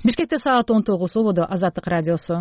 Бишкекте саат 19 болду. Азаттык радиосу.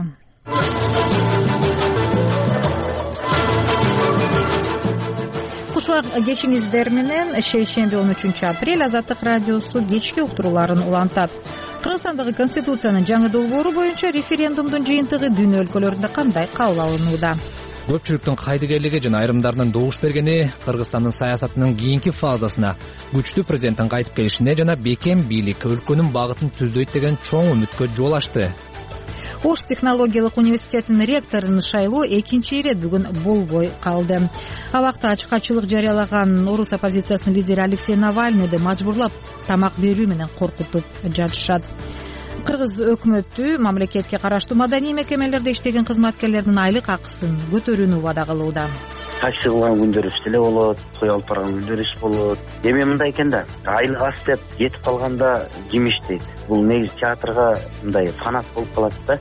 Кушбак кечиңиздер менен шейшемби 13 апрель Азаттык радиосу кечки уктурууларын улантат. Кыргызстандагы Конституциянын жаңы долбоору боюнча референдумдун жыйынтыгы дүйнө өлкөлөрүндө кандай кабыл алынууда? Көпчүлүктүн кайдыгерлиги жана айрымдарынын добуш бергени Кыргызстандын саясатынын кийинки фазасына, күчтүү президенттин кайтып келишине жана бекем бийлик өлкөнүн багытын түздөйт деген чоң үмүткө жол ачты. Ош технологиялык университетинин ректорунун шайлоо экинчи ирет бүгүн болбой калды. Абакта ачкачылык жарыялаган орус оппозициясынын лидери Алексей Навальныйды мажбурлап тамак берүү менен коркутуп жатышат. Кыргыз өкмөтү мамлекетке караштуу маданий мекемелерде иштеген кызматкерлердин айлык акысын көтөрүүнү убада кылууда. Ташчы кылган күндөр иш деле болот, той алып барган күндөр иш болот. Эми мындай экен да, айлык аз деп жетип калганда ким иштейт? Бул негизи театрга мындай фанат болуп калат да.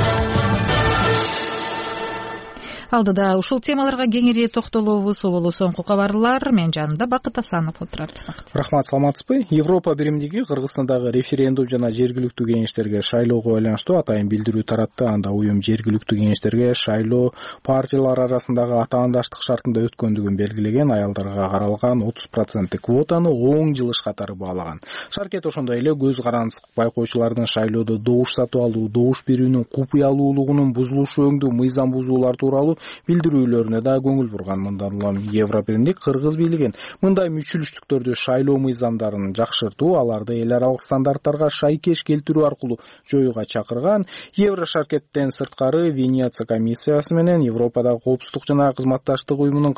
Алдыда ушул темаларга кеңири токтолобуз. Болу соңку кабарлар. Мен жанымда Бакыт Асанов отурат. Рахмат, саламатсызбы? Европа биримдиги Кыргызстандагы референдум жана жергиликтүү кеңештерге шайлоого байланыштуу атайын билдирүү таратты. Анда уюм жергиликтүү кеңештерге шайлоо партиялар арасындагы атаандаштык шартында өткөндүгүн белгилеген, аялдарга каралган 30% квотаны 10 жыл катары баалаган. Шаркет ошондой эле көз карандыск байкоочулардын шайлоодо добуш сатып алуу, добуш берүүнүн купуялуулугунун бузулушу өңдүү мыйзам бузуулар тууралуу билдирүүлөрүнө да көңүл бурган. Мындан улам Европа-биримдик Кыргыз бийлиген мындай мүчүлүштүктөрдү шайлоо мыйзамдарын жакшыртуу, аларды эл аралык стандарттарга шайкеш келтирүү аркылуу жоюуга чакырган. Евро шаркеттен сырткары Венеция комиссиясы менен Европадагы коопсуздук жана кызматташтык уюмунун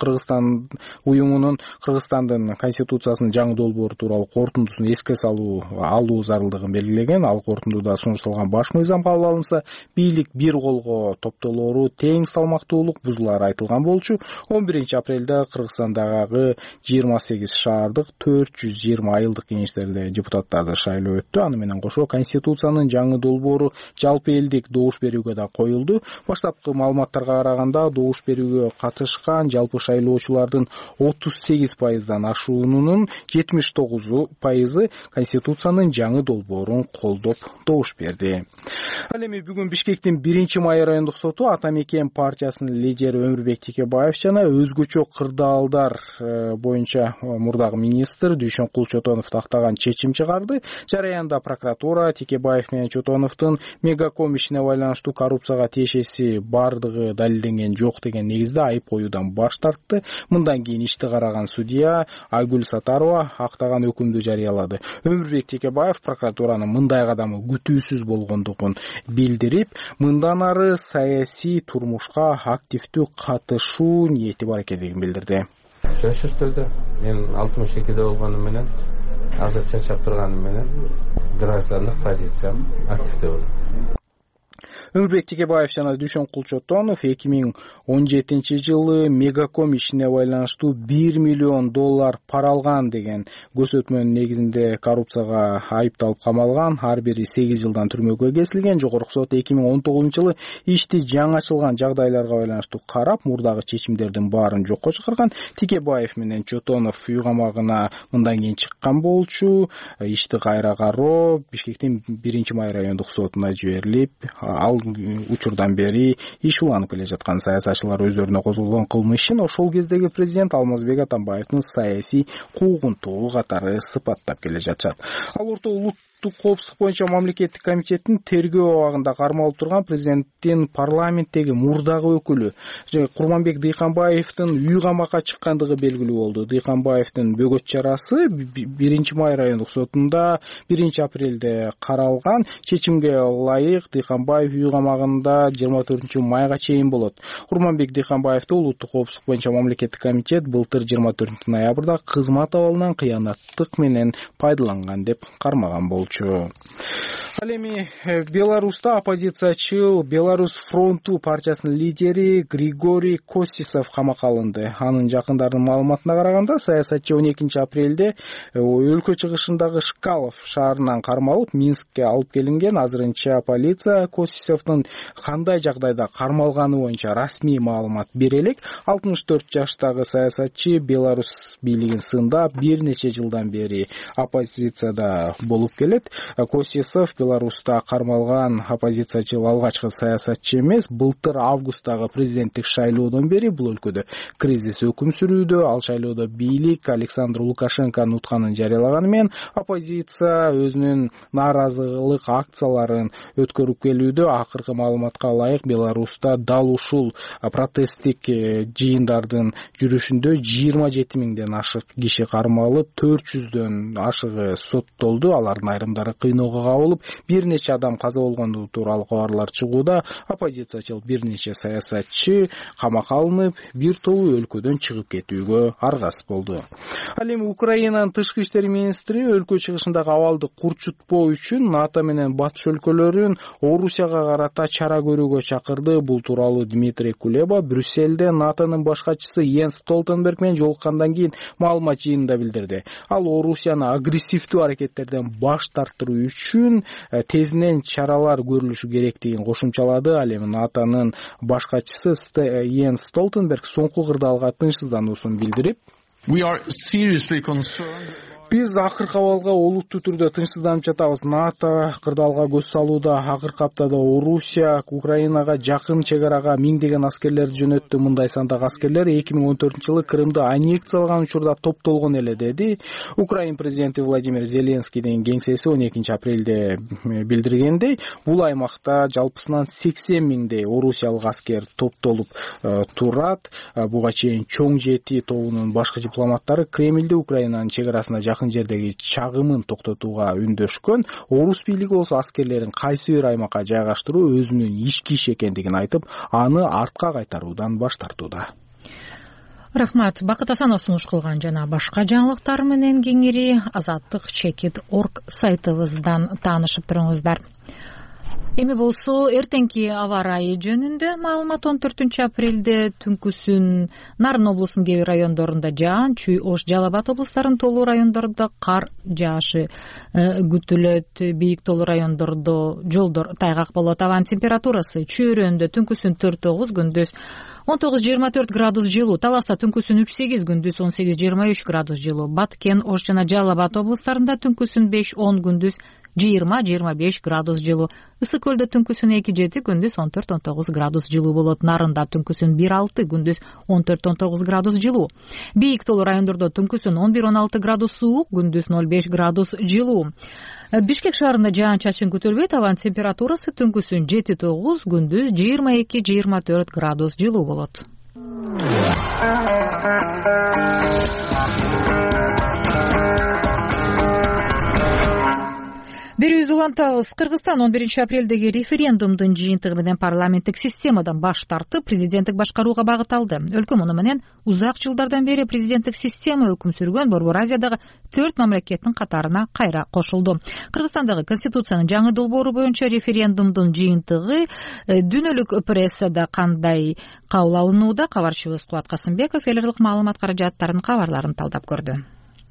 Кыргызстандын конституциясынын жаңы долбоору тууралуу кортундусун эске алуу зарылдыгын белгилеген. Ал кортундуда сунушталган баш мыйзам кабыл алынса, бийлик бир колго топтолоору, тең салмактуулук бузулары айтылган болчу. 11 апрелде Кыргызстандагы 28 шаардык 420 айылдык кеңештерде депутаттарды шайлоо өттү. Аны менен кошо Конституциянын жаңы долбоору жалпы элдик добуш берүүгө да коюлду. Баштапкы маалыматтарга караганда добуш берүүгө катышкан жалпы шайлоочулардын 38%дан ашуунун 79% Конституциянын жаңы долбоорун колдоп добуш берди. Ал эми бүгүн Бишкектин 1-май райондук соту Атамекен партиясынын лидери Өмүрбек Текебаев жана өзгөчө кырдаалдар боюнча мурдагы министр Дүйшөнкул Чотонов тактаган чечим чыгарды. Жараянда прокуратура Текебаев менен Чотоновдун Мегаком ишине байланыштуу коррупцияга тиешеси бардыгы далилденген жок деген негизде айып коюудан баш тартты. Мындан кийин ишти караган судья Айгүл Сатарова актаган өкүмдү жарыялады. Өмүрбек Текебаев прокуратуранын мындай кадамы күтүүсүз болгондугун билдирип, мындан ары саясий турмушка активдүү катышуу ниети бар экендигин билдирди. Сөзсүз түрдө мен 62-де болгону менен азыр чачап турганым менен граждандык позициям активдүү болот. Өмүрбек Текебаев жана Дүйшөнкул Чотонов 2017 жылы Мегаком ишине байланыштуу $1 миллион пара алган деген көрсөтмөнүн негизинде коррупцияга айыпталып камалган. Ар бири 8 жылдан түрмөгө кесилген. Жогорку сот 2019 жылы ишти жаңачылган жагдайларга байланыштуу карап, мурдагы чечимдердин баарын жокко чыгарган. Текебаев менен Чотонов үй камагына мындан кийин чыккан болчу. Ишти кайра кароо Бишкектин 1-май райондук сотуна жиберилип, ал учурдан бери иш уланып келе жаткан саясатчылар өздөрүнө козголгон кылмыш ишин ошол кездеги президент Алмазбек Атамбаевдин саясий куугунтугу катары сыпаттап келе жатышат. Ал орто улуттук коопсуздук боюнча мамлекеттик комитеттин тергөө абагында кармалып турган президенттин парламенттеги мурдагы өкүлү Курманбек Дыйканбаевдин үй камакка чыккандыгы белгилүү болду. Дыйканбаевдин бөгөт чарасы 1-май райондук сотунда 1 апрелде каралган. Чечимге ылайык Дыйканбаев үй камагында 24-майга чейин болот. Курманбек Дыйканбаевди улуттук коопсуздук боюнча мамлекеттик комитет былтыр 24-ноябрда кызмат абалынан кыянаттык менен пайдаланган деп кармаган болчу. Ал эми Беларуста оппозициячыл Беларусь фронту партиясынын лидери Григорий Костисов камакка алынды. Анын жакындарынын маалыматына караганда, саясатчы 12 апрелде өлкө чыгышындагы Шкалов шаарынан кармалып Минскке алып келинген. Азырынча полиция Костисовдун кандай жагдайда кармалганы боюнча расмий маалымат бере элек. 64 жаштагы саясатчы Беларусь бийлигин сындап бир нече жылдан бери оппозицияда болуп келет. Костисов Беларуста кармалган оппозициячыл алгачкы саясатчы эмес. Былтыр августтагы президенттик шайлоодон бери бул өлкөдө кризис өкүм сүрүүдө. Ал шайлоодо бийлик Александр Лукашенконун утканын жарыялаганы менен оппозиция өзүнүн нааразылык акцияларын өткөрүп келүүдө. Акыркы маалыматка ылайык Беларуста дал ушул протесттик жыйындардын жүрүшүндө 27 миңден ашык киши кармалып, 400дөн ашыгы соттолду. Алардын айрымдары кыйноого кабылып, бир нече адам каза болгону тууралуу кабарлар чыгууда. Оппозициячыл бир нече саясатчы камакка алынып, бир тобу өлкөдөн чыгып кетүүгө аргасыз болду. Ал эми Украинанын тышкы иштер министри өлкө чыгышындагы абалды курчутпоо үчүн НАТО менен батыш өлкөлөрүн Орусияга карата чара көрүүгө чакырды. Бул тууралуу Дмитрий Кулеба Брюссельде НАТОнун баш катчысы Йенс Столтенберг менен жолуккандан кийин маалымат жыйынында билдирди. Ал Орусияны агрессивдүү аракеттерден баш тартыруу үчүн тезинен чаралар көрүлүшү керектигин кошумчалады. Ал эми НАТОнун баш катчысы Йенс Столтенберг соңку кырдаалга тынчсыздануусун билдирип, биз акыркы абалга олуттуу түрдө тынчсызданып жатабыз. НАТО кырдаалга көз салууда. Акыркы аптада Орусия Украинага жакын чек арага миңдеген аскерлерди жөнөттү. Мындай сандагы аскерлер 2014-жылы Крымды аннексиялаган учурда топтолгон эле, деди. Украин президенти Владимир Зеленскийдин кеңсеси 12-апрелде билдиргендей, бул аймакта жалпысынан 80 миңдей орусиялык аскер топтолуп турат. Буга чейин чоң жети тобунун башкы дипломаттары Кремльде Украинанын чек арасына жердеги чагымын токтотууга үндөшкөн. Орус бийлиги болсо аскерлерин кайсы бир аймакка жайгаштыруу өзүнүн ички иш экендигин айтып, аны артка кайтаруудан баш тартууда. Рахмат. Бакыт Асанов сунуш кылган жана башка жаңылыктар менен кеңири azatlik.org сайтыбыздан таанышып туруңуздар. Эми болсо эртеңки аба ырайы жөнүндө маалымат. 14-апрелде түнкүсүн Нарын облусунун кээ бир райондорунда жаан, Чүй, Ош, Жалал Абад облустарынын толуу райондорунда кар жаашы күтүлөт. Бийик толуу райондордо жолдор тайгак болот. Абанын температурасы Чүй өрөөнүндө түнкүсүн 4-9, күндүз 19-24 градус жылуу. Таласта түнкүсүн 3-8, күндүз 18-23 градус жылуу. Баткен, Ош жана Жалал Абад облустарында түнкүсүн 5-10, күндүз 20-25 градус жылуу. Ысык көлдө түнкүсүн 2-7, күндүз 14-19 градус жылуу болот. Нарында түнкүсүн 1-6, күндүз 14-19 градус жылуу. Бийик толуу райондордо түнкүсүн 11-16 градус суук, күндүз 0-5 градус жылуу. Бишкек шаарында жаан-чачын күтүлбөйт. Абанын температурасы түнкүсүн 7-9, күндүз 22-24 градус жылуу болот. Берүүбүздү улантабыз. Кыргызстан 11-апрелдеги референдумдун жыйынтыгы менен парламенттик системадан баш тартып, президенттик башкарууга багыт алды. Өлкө муну менен узак жылдардан бери президенттик система өкүм сүргөн Борбор Азиядагы 4 мамлекеттин катарына кайра кошулду. Кыргызстандагы конституциянын жаңы долбоору боюнча референдумдун жыйынтыгы дүйнөлүк прессада кандай кабыл алынууда? Кабарчыбыз Кубат Касымбеков эл аралык маалымат каражаттарынын кабарларын талдап көрдү.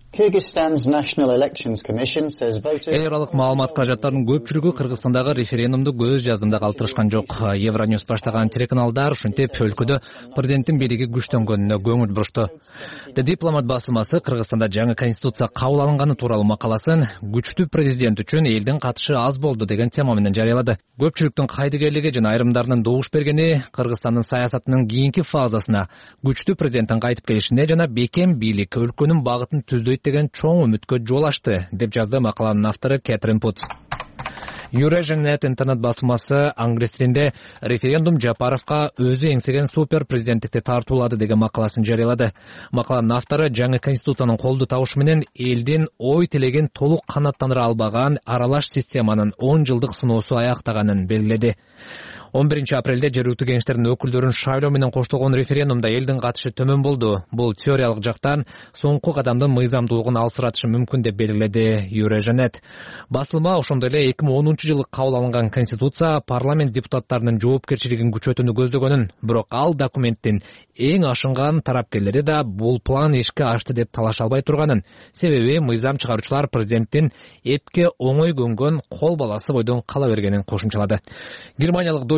Эл аралык маалымат каражаттарынын көпчүлүгү Кыргызстандагы референдумду көз жаздымда калтырышкан жок. Евроньюс баштаган телеканалдар ушинтип өлкөдө президенттин бийлиги күчтөнгөнүнө көңүл бурушту. Дипломат басылмасы Кыргызстанда жаңы конституция кабыл алынганы тууралуу макаласын күчтүү президент үчүн элдин катышы аз болду деген тема менен жарыялады. Көпчүлүктүн кайдыгерлиги жана айрымдарынын добуш бергени Кыргызстандын саясатынын кийинки фазасына күчтүү президенттин кайтып келишине жана бекем бийлик өлкөнүн багытын түздөйт деген чоң үмүткө жол ачты, деп жазды макаланын автору Кэтрин Путс. Eurasian.net интернет басылмасы англис тилинде референдум Жапаровка өзү эңсеген супер президенттикти тартуулады деген макаласын жарыялады. Макаланын автору жаңы конституциянын колду табышы менен элдин ой тилегин толук канааттандыра албаган аралаш системанын 10 жылдык сыноосу аяктаганын белгиледи. 11-апрелде жергиликтүү кеңештердин өкүлдөрүн шайлоо менен коштолгон референдумда элдин катышы төмөн болду. Бул теориялык жактан соңку кадамдын мыйзамдуулугун алсыратышы мүмкүн деп белгиледи Eurasian.net. Басылма ошондой эле 2010-жылы кабыл алынган конституция парламент депутаттарынын жоопкерчилигин күчөтүүнү көздөгөнүн, бирок ал документтин эң ашынган тарапкерлери да бул план ишке ашты деп талаша албай турганын, себеби мыйзам чыгаруучулар президенттин эпке оңой көнгөн кол баласы бойдон кала бергенин кошумчалады. Германиялык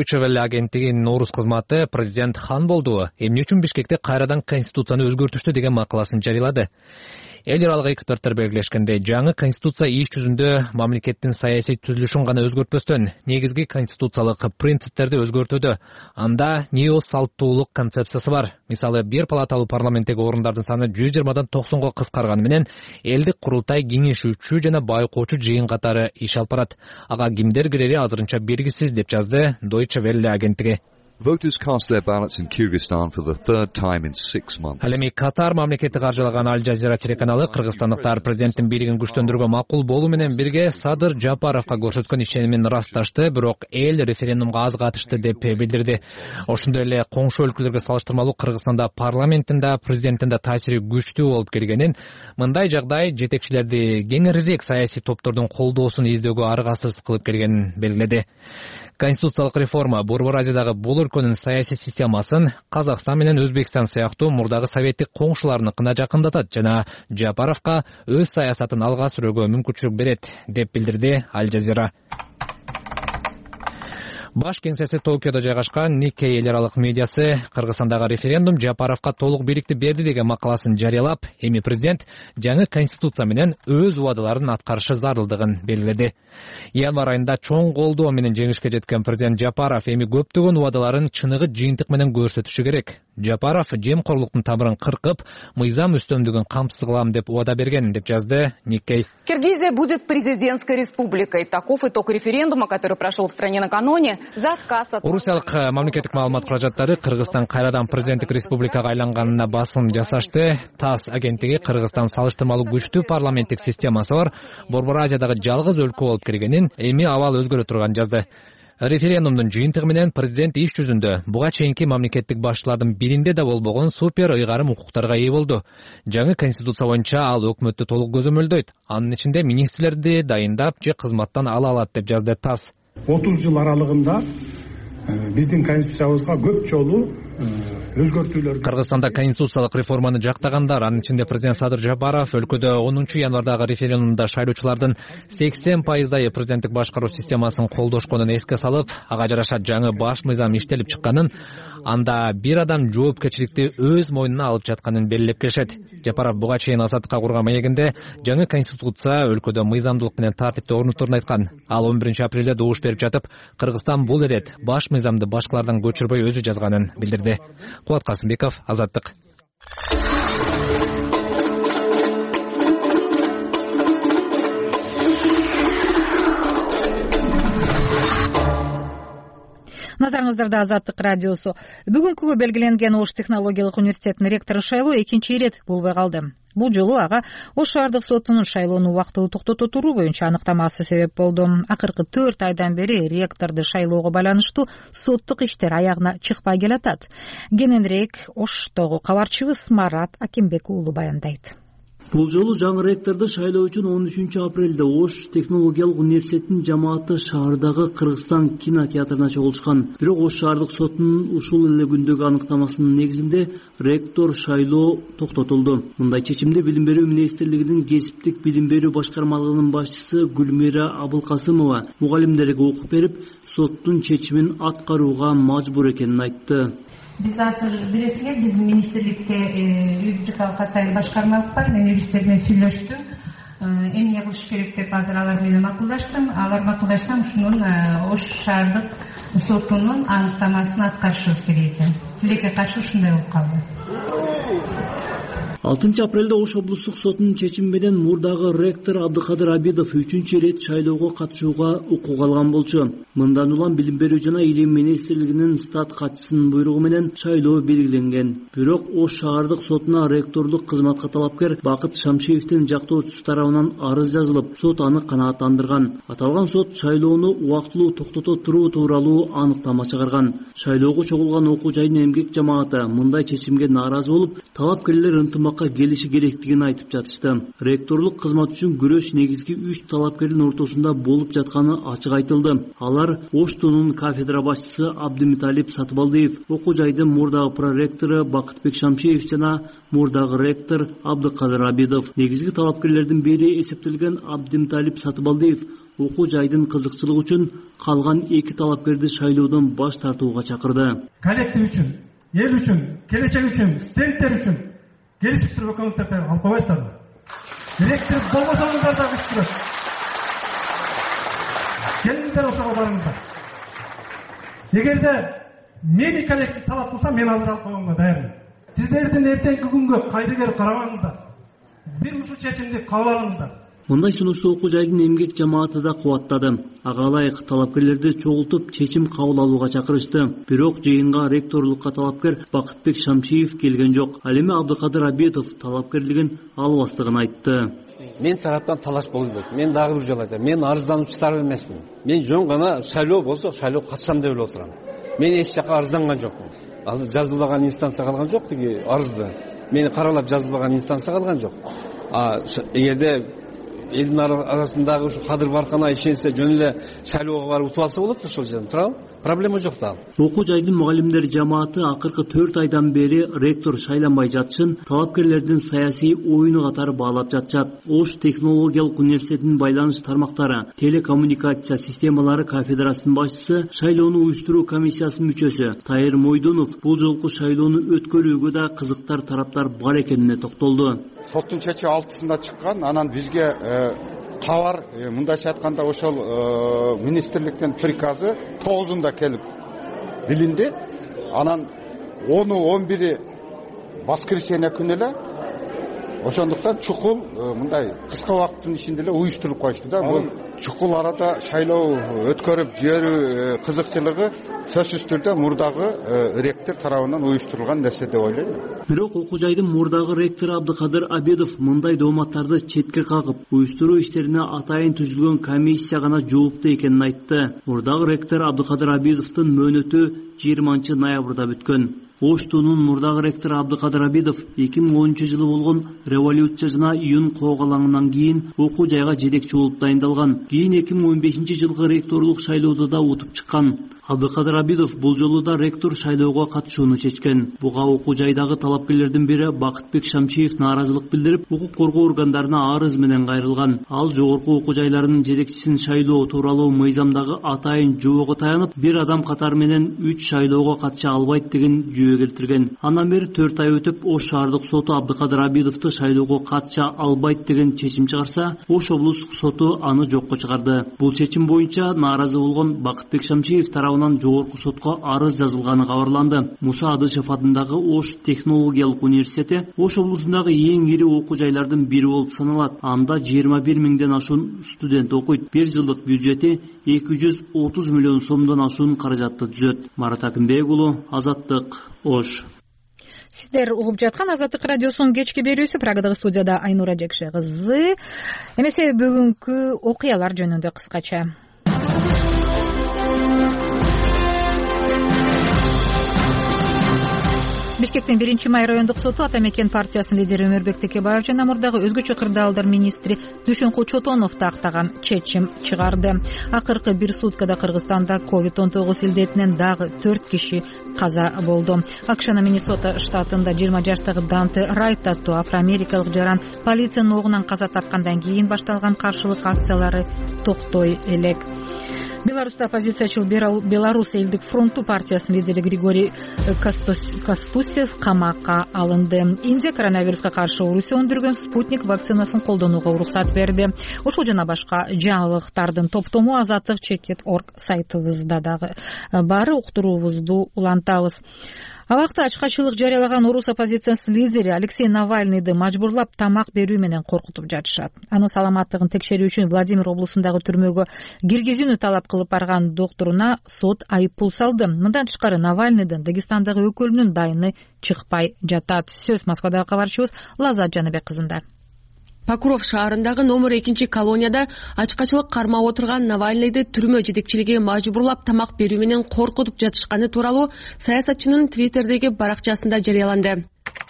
Deutsche Welle агенттигинин орус кызматы президент хан болду, эмне үчүн Бишкекте кайрадан конституцияны өзгөртүштү деген макаласын жарыялады. Эл аралык эксперттер белгилешкендей, жаңы конституция иш жүзүндө мамлекеттин саясий түзүлүшүн гана өзгөртпөстөн, негизги конституциялык принциптерди өзгөртүүдө. Анда неосалттуулук концепциясы бар. Мисалы, бир палаталуу парламенттеги орундардын саны 120дан 90го кыскарганы менен элдик курултай кеңешүүчү жана байкоочу жыйын катары иш алып барат. Ага кимдер кирери азырынча белгисиз деп жазды Deutsche Welle агенттиги. Voters cast their ballots in Kyrgyzstan for the third time in 6 months. Ал эми Катар мамлекети каржылаган Аль Жазира телеканалы кыргызстандыктар президенттин бийлигин күчтөндүрүүгө макул болуу менен бирге Садыр Жапаровго көрсөткөн ишенимин ырасташты, бирок эл референдумга аз катышты деп билдирди. Ошондой эле коңшу өлкөлөргө салыштырмалуу Кыргызстанда парламенттин да президенттин да таасири күчтүү болуп келгенин, мындай жагдай жетекчилерди кеңирирээк саясий топтордун колдоосун издөөгө аргасыз кылып келгенин белгиледи. Конституциялык реформа Борбор Азиядагы бул өлкөнүн саясий системасын Казакстан менен Өзбекстан сыяктуу мурдагы советтик коңшуларыныкына жакындатат жана Жапаровго өз саясатын алга сүрөөгө мүмкүнчүлүк берет, деп билдирди Аль Жазира. Баш кеңсеси Токиодо жайгашкан Nikkei эл аралык медиасы Кыргызстандагы референдум Жапаровго толук бийликти берди деген макаласын жарыялап, эми президент жаңы конституция менен өз убадаларын аткарышы зарылдыгын белгиледи. Январь айында чоң колдоо менен жеңишке жеткен президент Жапаров эми көптөгөн убадаларын чыныгы жыйынтык менен көрсөтүшү керек. Жапаров жемкорлуктун тамырын кыркып, мыйзам үстөмдүгүн камсыз кылам деп убада берген, деп жазды Nikkei. Киргизия будет президентской республикой. Таков итог референдума, который прошел в стране накануне. Орусиялык мамлекеттик маалымат каражаттары Кыргызстан кайрадан президенттик республикага айланганына басым жасашты. ТАСС агенттиги Кыргызстан салыштырмалуу күчтүү парламенттик системасы бар Борбор Азиядагы жалгыз өлкө болуп келгенин, эми абал өзгөрө турганын жазды. Референдумдун жыйынтыгы менен президент иш жүзүндө буга чейинки мамлекеттик башчылардын биринде да болбогон супер ыйгарым укуктарга ээ болду. Жаңы конституция боюнча ал өкмөттү толук көзөмөлдөйт. Анын ичинде министрлерди дайындап же кызматтан ала алат, деп жазды ТАСС. 30 жыл аралыгында биздин конституциябызга көп жолу өзгөртүүлөр. Кыргызстанда конституциялык реформаны жактагандар, анын ичинде президент Садыр Жапаров өлкөдө 10 январдагы референдумда шайлоочулардын 80% президенттик башкаруу системасын колдошконун эске салып, ага жараша жаңы баш мыйзам иштелип чыкканын, анда бир адам жоопкерчиликти өз мойнуна алып жатканын белгилеп келишет. Жапаров буга чейин азаттыкка курган маегинде жаңы конституция өлкөдө мыйзамдуулук менен тартипти орнотурун айткан. Ал 11 апрелде добуш берип жатып, Кыргызстан бул эрет баш мыйзамды башкалардан көчүрбөй өзү жазганын билдирди. Кубат Касымбеков, Азаттык. Назарыңыздарда Азаттык радиосу. Бүгүнкүгө белгиленген Ош технологиялык университетинин ректору шайлоо экинчи ирет болбой калды. Бул жолу ага Ош шаардык сотунун шайлоону убактылуу токтото туруу боюнча аныктамасы себеп болду. Акыркы 4 айдан бери ректорду шайлоого байланыштуу соттук иштер аягына чыкпай келатат. Кененирээк Оштогу кабарчыбыз Марат Акимбек уулу баяндайт. Бул жолу жаңы ректорду шайлоо үчүн 13 апрелде Ош технологиялык университетинин жамааты шаардагы Кыргызстан кинотеатрына чогулушкан. Бирок Ош шаардык сотунун ушул эле күндөгү аныктамасынын негизинде ректор шайлоо токтотулду. Мындай чечимди Билим берүү министрлигинин кесиптик билим берүү башкармалыгынын башчысы Гүлмира Абылкасымова мугалимдерге окуп берип, соттун чечимин аткарууга мажбур экенин айтты. Биз азыр билесиңер, биздин министрликте юридикалык катары башкармалык бар. Мен юристтер менен сүйлөштүм. Эмне кылыш керек деп азыр алар менен макулдаштым. Алар макулдашсам ушунун Ош шаардык сотунун аныктамасын аткарышыбыз керек экен. Тилекке каршы ушундай болуп калды. 6 апрелде Ош облустук сотунун чечими менен мурдагы ректор Абдыкадыр Абидов 3 ирет шайлоого катышууга укук алган болчу. Мындан улам Билим берүү жана Илим министрлигинин стат катчысынын буйругу менен шайлоо белгиленген. Бирок Ош шаардык сотуна ректорлук кызматка талапкер Бакыт Шамшиевдин жактоочусу тарабынан арыз жазылып, сот аны канааттандырган. Аталган сот шайлоону убактылуу токтото туруу тууралуу аныктама чыгарган. Шайлоого чогулган окуу жайдын эмгек жамааты мындай чечимге нааразы болуп, талапкерлер ынтымак камакка келиши керектигин айтып жатышты. Ректорлук кызмат үчүн күрөш негизги 3 талапкердин ортосунда болуп жатканы ачык айтылды. Алар Оштунун кафедра башчысы Абдимиталип Сатыбалдиев, окуу жайдын мурдагы проректору Бакытбек Шамшиев жана мурдагы ректор Абдыкадыр Абидов. Негизги талапкерлердин бири эсептелген Абдимиталип Сатыбалдиев окуу жайдын кызыкчылыгы үчүн калган 2 талапкерди шайлоодон баш тартууга чакырды. Коллектив үчүн, эл үчүн, келечек үчүн, студенттер үчүн келишип туруп өкмөттөр алып койбойсуздарбы? Ректор болбосоңуздар да иш жүрөт. Келиңиздер ошого барыңыздар. Эгерде мени коллектив талап кылса, мен азыр алып койгонго даярмын. Сиздердин эртеңки күнгө кайдыгер карабаңыздар. Бир ушул чечимди кабыл алыңыздар. Мындай сунушту окуу жайдын эмгек жамааты да кубаттады. Ага ылайык талапкерлерди чогултуп чечим кабыл алууга чакырышты. Бирок жыйынга ректорлукка талапкер Бакытбек Шамшиев келген жок. Ал эми Абдыкадыр Абидов талапкерлигин албастыгын айтты. Мен тараптан талаш болду. Мен дагы бир жолу айтам. Мен арыздануучу тарап эмесмин. Мен жөн гана шайлоо болсо шайлоо катышам деп эле отурам. Мен эч жака арызданган жокмун. Азыр жазылбаган инстанция калган жок тиги арызды. Мени каралап жазылбаган инстанция калган жок. Эгерде элдин арасындагы ушу Кадыр Баркана ишенсе жөн эле шайлоого барып утуп алса болот ошол жерден, туурабы? Проблема жок да. Окуу жайдын мугалимдер жамааты акыркы 4 айдан бери ректор шайланбай жатышын талапкерлердин саясий оюну катары баалап жатышат. Ош технологиялык университетинин байланыш тармактары, телекоммуникация системалары кафедрасынын башчысы, шайлоону уюштуруу комиссиясынын мүчөсү Тайыр Мойдонов бул жолку шайлоону өткөрүүгө да кызыктар тараптар бар экенине токтолду. Соттун чечими 6-сында чыккан, анан бизге кабар мындайча айтканда ошол министрликтин приказы 9-унда келип билинди. Анан 10-11 воскресенье күнү эле ошондуктан чукул мындай кыска убакыттын ичинде эле уюштуруп коюшту да. Бул чукул арада шайлоо өткөрүп жиберүү кызыкчылыгы сөзсүз түрдө мурдагы ректор тарабынан уюштурулган нерсе деп ойлойм. Бирок окуу жайдын мурдагы ректору Абдыкадыр Абидов мындай дооматтарды четке кагып, уюштуруу иштерине атайын түзүлгөн комиссия гана жооптуу экенин айтты. Мурдагы ректор Абдыкадыр Абидовдун мөөнөтү 20-ноябрда бүткөн. Оштунун мурдагы ректору Абдыкадыр Абидов 2010-жылы болгон революция жана июнь коогалаңынан кийин окуу жайга жетекчи болуп дайындалган. Кийин 2015-жылкы ректорлук шайлоодо да утуп чыккан. Абдыкадыр Абидов бул жолу да ректор шайлоого катышууну чечкен. Буга окуу жайдагы талапкерлердин бири Бакытбек Шамшиев нааразылык билдирип, укук коргоо органдарына арыз менен кайрылган. Ал жогорку окуу жайларынын жетекчисин шайлоо тууралуу мыйзамдагы атайын жоого таянып, бир адам катары менен 3 шайлоого катыша албайт деген жүйө келтирген. Андан бери 4 ай өтүп, Ош шаардык соту Абдыкадыр Абидовду шайлоого катыша албайт деген чечим чыгарса, Ош облустук соту аны жокко чыгарды. Бул чечим боюнча нааразы болгон Бакытбек Шамшиев тарабынан жогорку сотко арыз жазылганы кабарланды. Муса Адышев атындагы Ош технологиялык университети Ош облусундагы эң ири окуу жайлардын бири болуп саналат. Анда 21 миңден ашуун студент окуйт. Бир жылдык бюджети 230 миллион сомдон ашуун каражатты түзөт. Марат Акынбек уулу, Азаттык, Ош. Сиздер угуп жаткан Азаттык радиосунун кечки берүүсү. Прагадагы студияда Айнура Жекше кызы. Эмесе бүгүнкү окуялар жөнүндө кыскача. Бишкектин 1-май райондук соту Ата Мекен партиясынын лидери Өмөрбек Текебаев жана мурдагы өзгөчө кырдаалдар министри Дүйшөн Кучотонов тактаган чечим чыгарды. Акыркы бир суткада Кыргызстанда COVID-19 илдетинен дагы 4 киши каза болду. АКШнын Миннесота штатында 20 жаштагы Данте Райт аттуу афроамерикалык жаран полициянын огунан каза тапкандан кийин башталган каршылык акциялары токтой элек. Беларуста оппозициячыл Беларусь элдик фронту партиясынын лидери Григорий Костусев камакка алынды. Индия коронавируска каршы Орусия өндүргөн спутник вакцинасын колдонууга уруксат берди. Ушул жана башка жаңылыктардын топтому Азаттык.org сайтыбызда дагы бары уктуруубузду улантабыз. Абакта ачкачылык жарыялаган орус оппозициясынын лидери Алексей Навальныйды мажбурлап тамак берүү менен коркутуп жатышат. Анын саламаттыгын текшерүү үчүн Владимир облусундагы түрмөгө киргизүүнү талап кылып барган докторуна сот айыппул салды. Мындан тышкары Навальныйдын Дагестандагы өкүлүнүн дайыны чыкпай жатат. Сөз Москвадагы кабарчыбыз Лазат Жаныбек кызында. Покров шаарындагы номер 2 колонияда ачкачылык кармап отурган Навальныйды түрмө жетекчилиги мажбурлап тамак берүү менен коркутуп жатышканы тууралуу саясатчынын Твиттердеги баракчасында жарыяланды.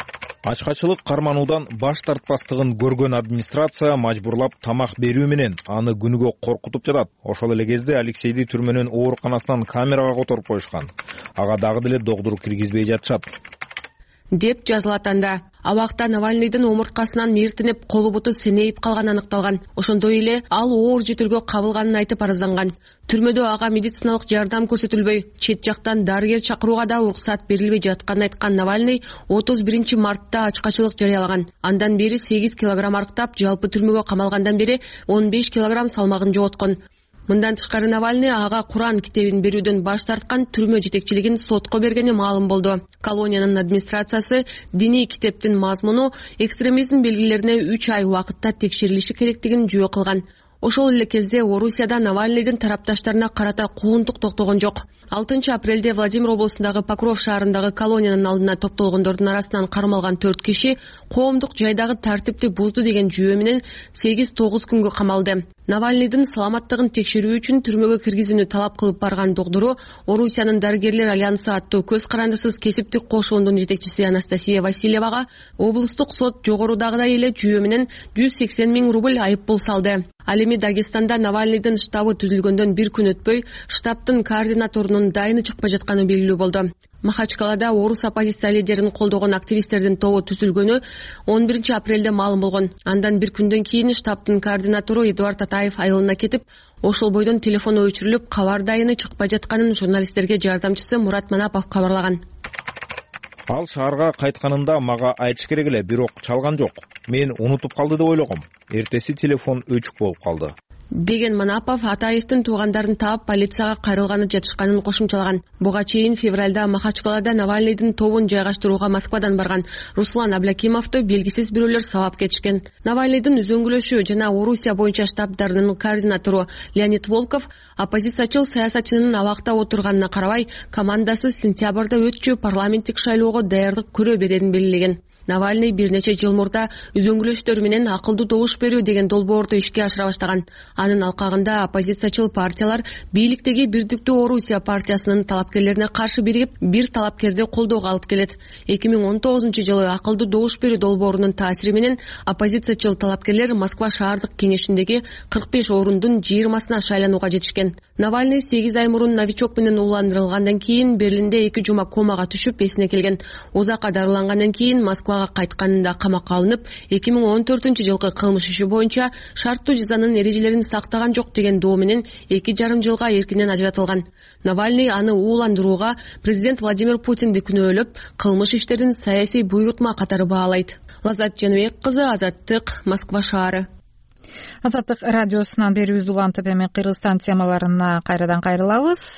Ачкачылык кармануудан баш тартпастыгын көргөн администрация мажбурлап тамак берүү менен аны күнүгө коркутуп жатат. Ошол эле кезде Алексейди түрмөнүн ооруканасынан камерага которуп коюшкан. Ага дагы деле догдур киргизбей жатышат деп жазылат анда. Абакта Навальныйдын омурткасынан миртинип, колу буту сенейип калганы аныкталган. Ошондой эле ал оор жетилгө кабылганын айтып арызданган. Түрмөдө ага медициналык жардам көрсөтүлбөй, чет жактан дарыгер чакырууга да уруксат берилбей жатканын айткан Навальный 31 мартта ачкачылык жарыялаган. Андан бери 8 килограмм арыктап, жалпы түрмөгө камалгандан бери 15 килограмм салмагын жоготкон. Мындан тышкары Навальный ага Куран китебин берүүдөн баш тарткан, түрмө жетекчилигин сотко бергени маалым болду. Колониянын администрациясы диний китептин мазмуну экстремизм белгилерине 3 ай убакытта текшерилиши керектигин жүйө кылган. Ошол эле кезде Орусияда Навальныйдын тарапташтарына карата куугунтук токтогон жок. 6 апрелде Владимир облусундагы Покров шаарындагы колониянын алдына топтолгондордун арасынан кармалган 4 киши коомдук жайдагы тартипти бузду деген жүйө менен 8-9 күнгө камалды. Навальныйдын саламаттыгын текшерүү үчүн түрмөгө киргизүүнү талап кылып барган догдуру Орусиянын дарыгерлер альянсы аттуу көз карандысыз кесиптик кошуундун жетекчиси Анастасия Васильевага облустук сот жогорудагыдай эле жүйө менен 180 000 рубль айыппул салды. Ал эми Дагестанда Навальныйдын штабы түзүлгөндөн бир күн өтпөй, штабтын координаторунун дайыны чыкпай жатканы белгилүү болду. Махачкалада орус оппозиция лидерин колдогон активисттердин тобу түзүлгөнү 11 апрелде маалым болгон. Андан бир күндөн кийин штабтын координатору Эдуард Атаев айылына кетип, ошол бойдон телефону өчүрүлүп, кабар дайыны чыкпай жатканын журналисттерге жардамчысы Мурат Манапов кабарлаган. Ал шаарга кайтканында мага айтыш керек эле, бирок чалган жок. Мен унутуп калды деп ойлогом. Эртеси телефон өчүк болуп калды деген Манапов Атаевдин туугандарын таап полицияга кайрылганы жатышканын кошумчалаган. Буга чейин февралда Махачкалада Навальныйдын тобун жайгаштырууга Москвадан барган Руслан Аблакимовду белгисиз бирөөлөр сабап кетишкен. Навальныйдын үзөңгүлөшү жана Орусия боюнча штабдарынын координатору Леонид Волков оппозициячыл саясатчынын абакта отурганына карабай, командасы сентябрда өтчү парламенттик шайлоого даярдык көрө берерин белгилеген. Навальный бир нече жыл мурда үзөңгүлөштөр менен акылдуу добуш берүү деген долбоорду ишке ашыра баштаган. Анын алкагында оппозициячыл партиялар бийликтеги Бирдиктүү Орусия партиясынын талапкерлерине каршы биригип, бир талапкерди колдоого алып келет. 2019-жылы акылдуу добуш берүү долбоорунун таасири менен оппозициячыл талапкерлер Москва шаардык кеңешиндеги 45 орундун 20-сына шайланууга жетишкен. Навальный 8 ай мурун новичок менен ууландырылгандан кийин Берлинде 2 жума комага түшүп эсине келген. Узакка дарылангандан кийин Москвага кайтканында камакка алынып, 2014-жылкы кылмыш иши боюнча шарттуу жазанын эрежелерин сактаган жок деген доо менен 2,5 жылга эркинен ажыратылган. Навальный аны ууландырууга президент Владимир Путинди күнөөлөп, кылмыш иштерин саясий буйрутма катары баалайт. Лазат Жаныбек кызы, Азаттык, Москва шаары. Азаттык радиосунан берүүбүздү улантып, эми Кыргызстан темаларына кайрадан кайрылабыз.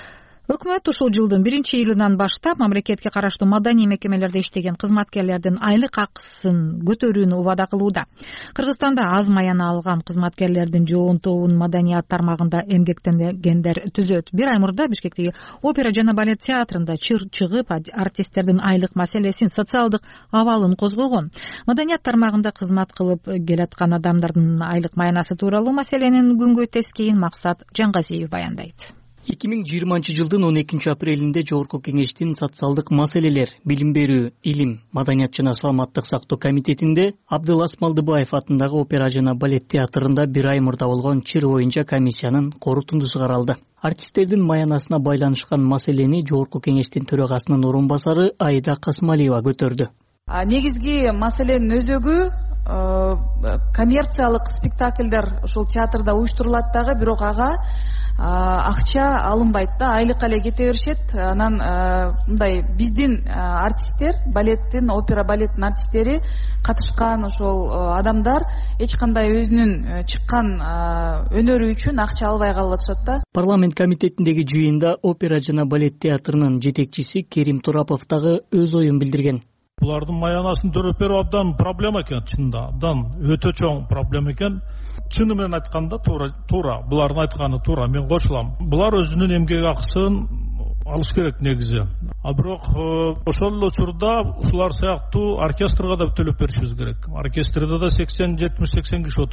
Өкмөт ушул жылдын 1-июлунан баштап мамлекетке караштуу маданий мекемелерде иштеген кызматкерлердин айлык акысын көтөрүүнү убада кылууда. Кыргызстанда аз маяны алган кызматкерлердин жоон тобун маданият тармагында эмгектенгендер түзөт. Бир ай мурда Бишкектеги опера жана балет театрында чыгып артисттердин айлык маселесин, социалдык абалын козгогон. Маданият тармагында кызмат кылып келаткан адамдардын айлык маянасы тууралуу маселенин күнгө тескейин Максат Жангазиев баяндайт. 2020-жылдын 12 апрелинде Жогорку кеңештин социалдык маселелер, билим берүү, илим, маданият жана саламаттык сактоо комитетинде Абдылас Малдыбаев атындагы опера жана балет театрында бир ай мурда болгон чыр боюнча комиссиянын корутундусу каралды. Артисттердин маянасына байланышкан маселени Жогорку кеңештин төрагасынын орун басары Айда Касмалиева көтөрдү. Негизги маселенин өзөгү коммерциялык спектакльдер ушул театрда уюштурулат дагы, бирок ага акча алынбайт да, айлык эле кете беришет. Анан мындай биздин артисттер, балеттин, опера балеттин артисттери катышкан ошол адамдар эч кандай өзүнүн чыккан өнөрү үчүн акча албай калып атышат да. Парламент комитетиндеги жыйында опера жана балет театрынын жетекчиси Керим Турапов дагы өз оюн билдирген. Булардын маянасын төрөп берүү абдан проблема экен, чынында абдан өтө чоң проблема экен. Чыны менен айтканда туура, булардын айтканы туура, мен кошулам. Булар өзүнүн эмгек акысын алыш керек негизи. Бирок ошол эле учурда ушулар сыяктуу оркестрга да төлөп беришибиз керек. Оркестрде да 70-80 киши отурат.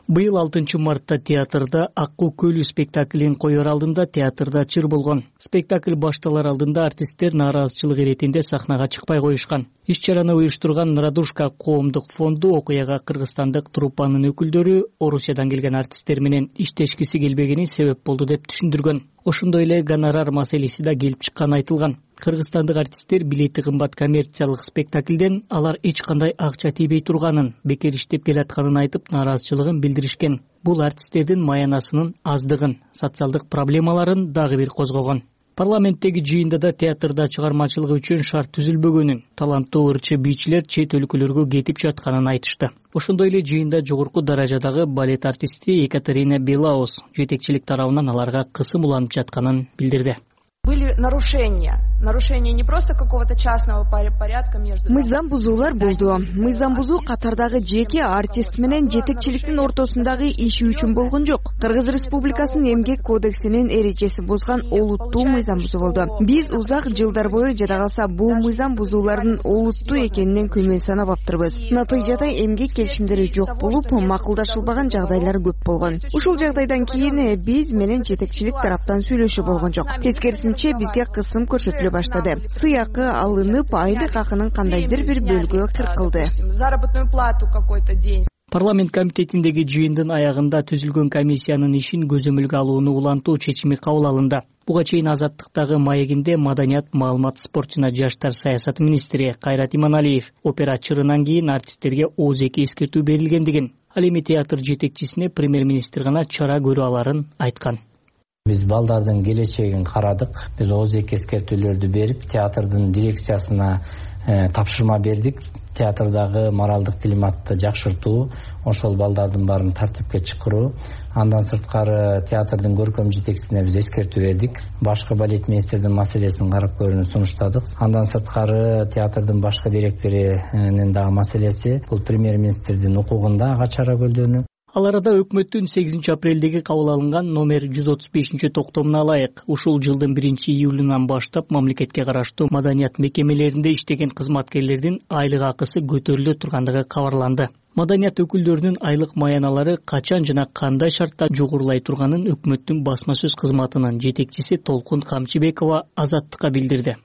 Быйыл 6 мартта театрда Аккуу көлү спектаклин коёр алдында театрда чыр болгон. Спектакль башталар алдында артисттер нааразычылык иретинде сахнага чыкпай коюшкан. Иш-чараны уюштурган Радушка коомдук фонду окуяга кыргызстандык труппанын өкүлдөрү Орусиядан келген артисттер менен иштешкиси келбегени себеп болду деп түшүндүргөн. Ошондой эле гонорар маселеси да келип чыкканы айтылган. Кыргызстандык артисттер билети кымбат коммерциялык спектаклден алар эч кандай акча тийбей турганын, бекер иштеп келатканын айтып нааразычылыгын билдиришкен. Бул артисттердин маянасынын аздыгын, социалдык проблемаларын дагы бир козгогон. Парламенттеги жыйында да театрда чыгармачылыгы үчүн шарт түзүлбөгөнүн, таланттуу ырчы бийчилер чет өлкөлөргө кетип жатканын айтышты. Ошондой эле жыйында жогорку даражадагы балет артисти Екатерина Белаус жетекчилик тарабынан аларга кысым уланып жатканын билдирди. Были нарушения не просто какого-то частного порядка между... Мыйзам бузуулар болду. Мыйзам бузуу катардагы жеке артист менен жетекчиликтин ортосундагы иши үчүн болгон жок. Кыргыз Республикасынын эмгек кодексинин эрежеси бузган олуттуу мыйзам бузуу болду. Биз узак жылдар бою жада калса бул мыйзам бузуулардын олуттуу экенинен күмөн санап аптырбыз. Натыйжада эмгек келишимдери жок болуп, макулдашылбаган жагдайлар көп болгон. Ушул жагдайдан кийин биз менен жетекчилик тараптан сүйлөшүү болгон жок. Тескерисинче бизге кысым көрсөтүлө баштады. Сыйакы алынып, айлык акынын кандайдыр бир бөлүгү кыркылды. Заработную плату какой-то день. Парламент комитетиндеги жыйындын аягында түзүлгөн комиссиянын ишин көзөмөлгө алууну улантуу чечими кабыл алынды. Буга чейин Азаттыктагы маегинде маданият, маалымат, спорт жана жаштар саясаты министри Кайрат Иманалиев опера чырынан кийин артисттерге ооз-2 эскертүү берилгендигин, ал эми театр жетекчисине премьер-министр гана чара көрө аларын айткан. Биз балдардын келечегин карадык. Биз ооз-2 эскертүүлөрдү берип, театрдын дирекциясына тапшырма бердик. Театрдагы моралдык климатты жакшыртуу, ошол балдардын баарын тартипке чакыруу. Андан сырткары театрдын көркөм жетекчисине биз эскертүү бердик. Башкы балет министрдин маселесин карап көрүүнү сунуштадык. Андан сырткары театрдын башкы директорунун дагы маселеси, бул премьер-министрдин укугунда ага чара көрдөнү. Ал арада өкмөттүн 8 апрелдеги кабыл алынган номер 135-токтомуна ылайык ушул жылдын 1-июлунан баштап мамлекетке караштуу маданият мекемелеринде иштеген кызматкерлердин айлык акысы көтөрүлө тургандыгы кабарланды. Маданият өкүлдөрүнүн айлык маяналары качан жана кандай шартта жогорулай турганын өкмөттүн басма сөз кызматынын жетекчиси Толкун Камчыбекова Азаттыкка билдирди.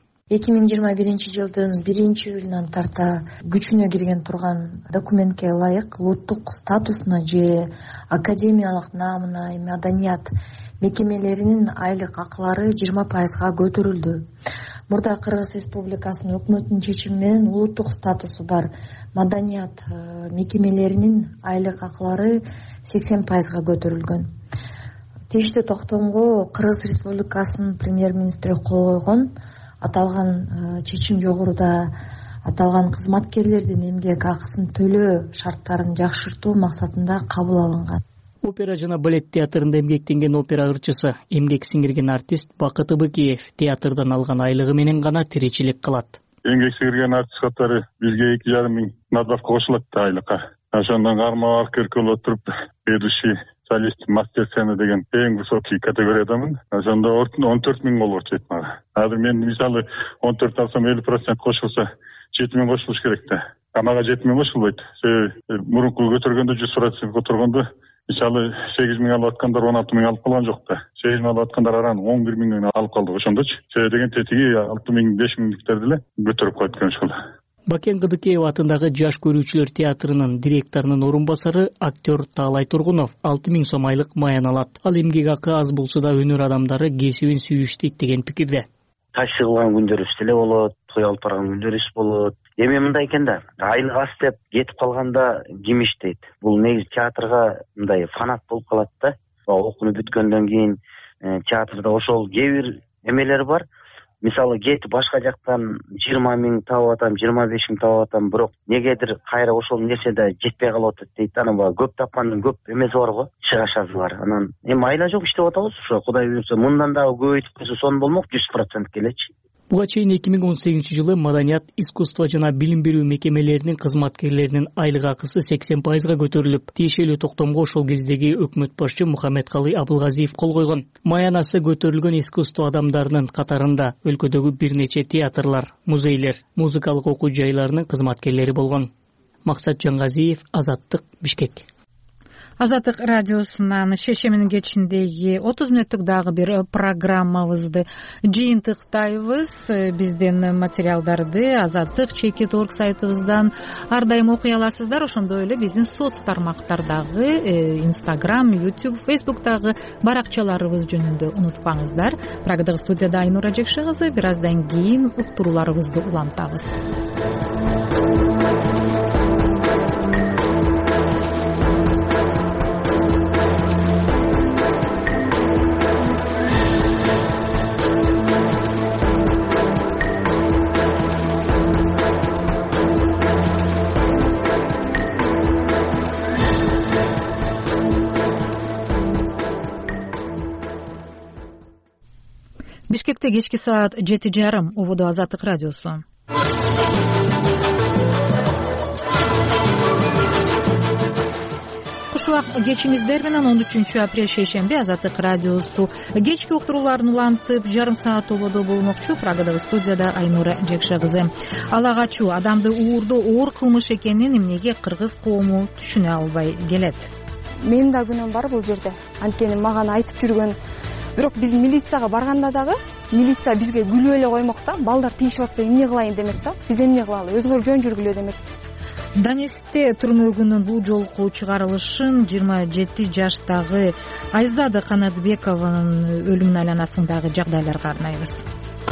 2021 жылдын 1-июлунан тарта күчүнө кирген турган документке ылайык улуттук статусуна же академиялык наамына маданият мекемелеринин айлык акылары 20% көтөрүлдү. Мурда Кыргыз Республикасынын өкмөтүнүн чечими менен улуттук статусу бар маданият мекемелеринин айлык акылары 80% көтөрүлгөн. Тийиштүү токтомго Кыргыз Республикасынын премьер-министри кол койгон. Аталган чечим жогоруда аталган кызматкерлердин эмгек акысын төлөө шарттарын жакшыртуу максатында кабыл алынган. Опера жана балет театрында эмгектенген опера ырчысы, эмгек сиңирген артист Бакыт Ыбыкиев театрдан алган айлыгы менен гана тиричилик кылат. Эмгек сиңирген артист катары бизге 2,5 миң надбавка кошулат айлыкка. Ошондон карма аркеркөл отуруп ведущий солист, мастер сцены деген эң высокий категориядамын. Ошондо 14 миң болуп чейт мага. Азыр мен мисалы 14 алсам 50% кошулса 7 миң кошулуш керек да. Мага 7 миң кошулбайт. Мурунку көтөргөндө 100% көтөргөндө мисалы 8 миң алып аткандар 16 миң алып калган жок да. 8 миң алып аткандар араны 11 миңден алып калдык ошондочу. Деген тетиги 6 миң 5 миңдиктерди эле көтөрүп койткон ушул. Бакен Кыдыкеев атындагы Жаш көрүүчүлөр театрынын директорунун орун басары актер Таалай Тургунов 6 миң сом айлык маян алат. Ал эмгек акы аз болсо да өнөр адамдары кесибин сүйүштейт деген пикирде. Ташчы кылган күндөрүбүз деле болот, той алып барган күндөрүбүз болот. Эми мындай экен да, айлык аз деп кетип калганда ким иштейт? Бул негизи театрга мындай фанат болуп калат да. Окууну бүткөндөн кийин театрда ошол кээ бир эмелер бар. Мисалы кетип башка жактан 20 миң таап атам, 25 миң таап атам, бирок негедир кайра ошол нерседе жетпей калып атат дейт. Анан көп тапкандын көп эмеси бар го, чыгашасы бар. Анан эми айла жок иштеп атабыз, ошо Кудай буйрса мындан дагы көбөйтүп койсо сон болмок 100% келечи. Буга чейин 2018 жылы маданият, искусство жана билим берүү мекемелеринин кызматкерлеринин айлык акысы 80% көтөрүлүп, тиешелүү токтомго ошол кездеги өкмөт башчы Мухаммедкалый Абылгазиев кол койгон. Маянасы көтөрүлгөн искусство адамдарынын катарында өлкөдөгү бир нече театрлар, музейлер, музыкалык окуу жайларынын кызматкерлери болгон. Максат Жангазиев, Азаттык, Бишкек. Азаттык радиосунан шешеминин кечиндеги 30 мүнөттүк дагы бир программабызды жыйынтыктайбыз. Бизден материалдарды Азаттык Чекит.орг сайтыбыздан ар дайым окуй аласыздар. Ошондой эле биздин соц тармактардагы Instagram, YouTube, Facebook'тагы баракчаларыбыз жөнүндө унутпаңыздар. Прагадагы студияда Айнура Жекше кызы. Бир аздан кийин уктурууларыбызды улантабыз. Бишкекте кечки саат 7:30. Ободо Азаттык радиосу. Куш убак кечиңиздер менен 13 апрель шейшемби Азаттык радиосу кечки уктурууларын улантып жарым саат ободо болмокчу. Прагадагы студияда Айнура Жекше кызы. Ала качуу адамды уурдоо оор кылмыш экенин эмнеге кыргыз коому түшүнө албай келет? Менин да күнөөм бар бул жерде. Анткени мага айтып жүргөн. Бирок биз милицияга барганда дагы милиция бизге күлүп эле коймок да. Балдар тийишип атса эмне кылайын демек да. Биз эмне кылалы? Өзүңөр жөн жүргүлө демек. Донецкте түрмөгүнүн бул жолку чыгарылышын 27 жаштагы Айзада Канатбекованын өлүмүнүн айланасындагы жагдайларга арнайбыз.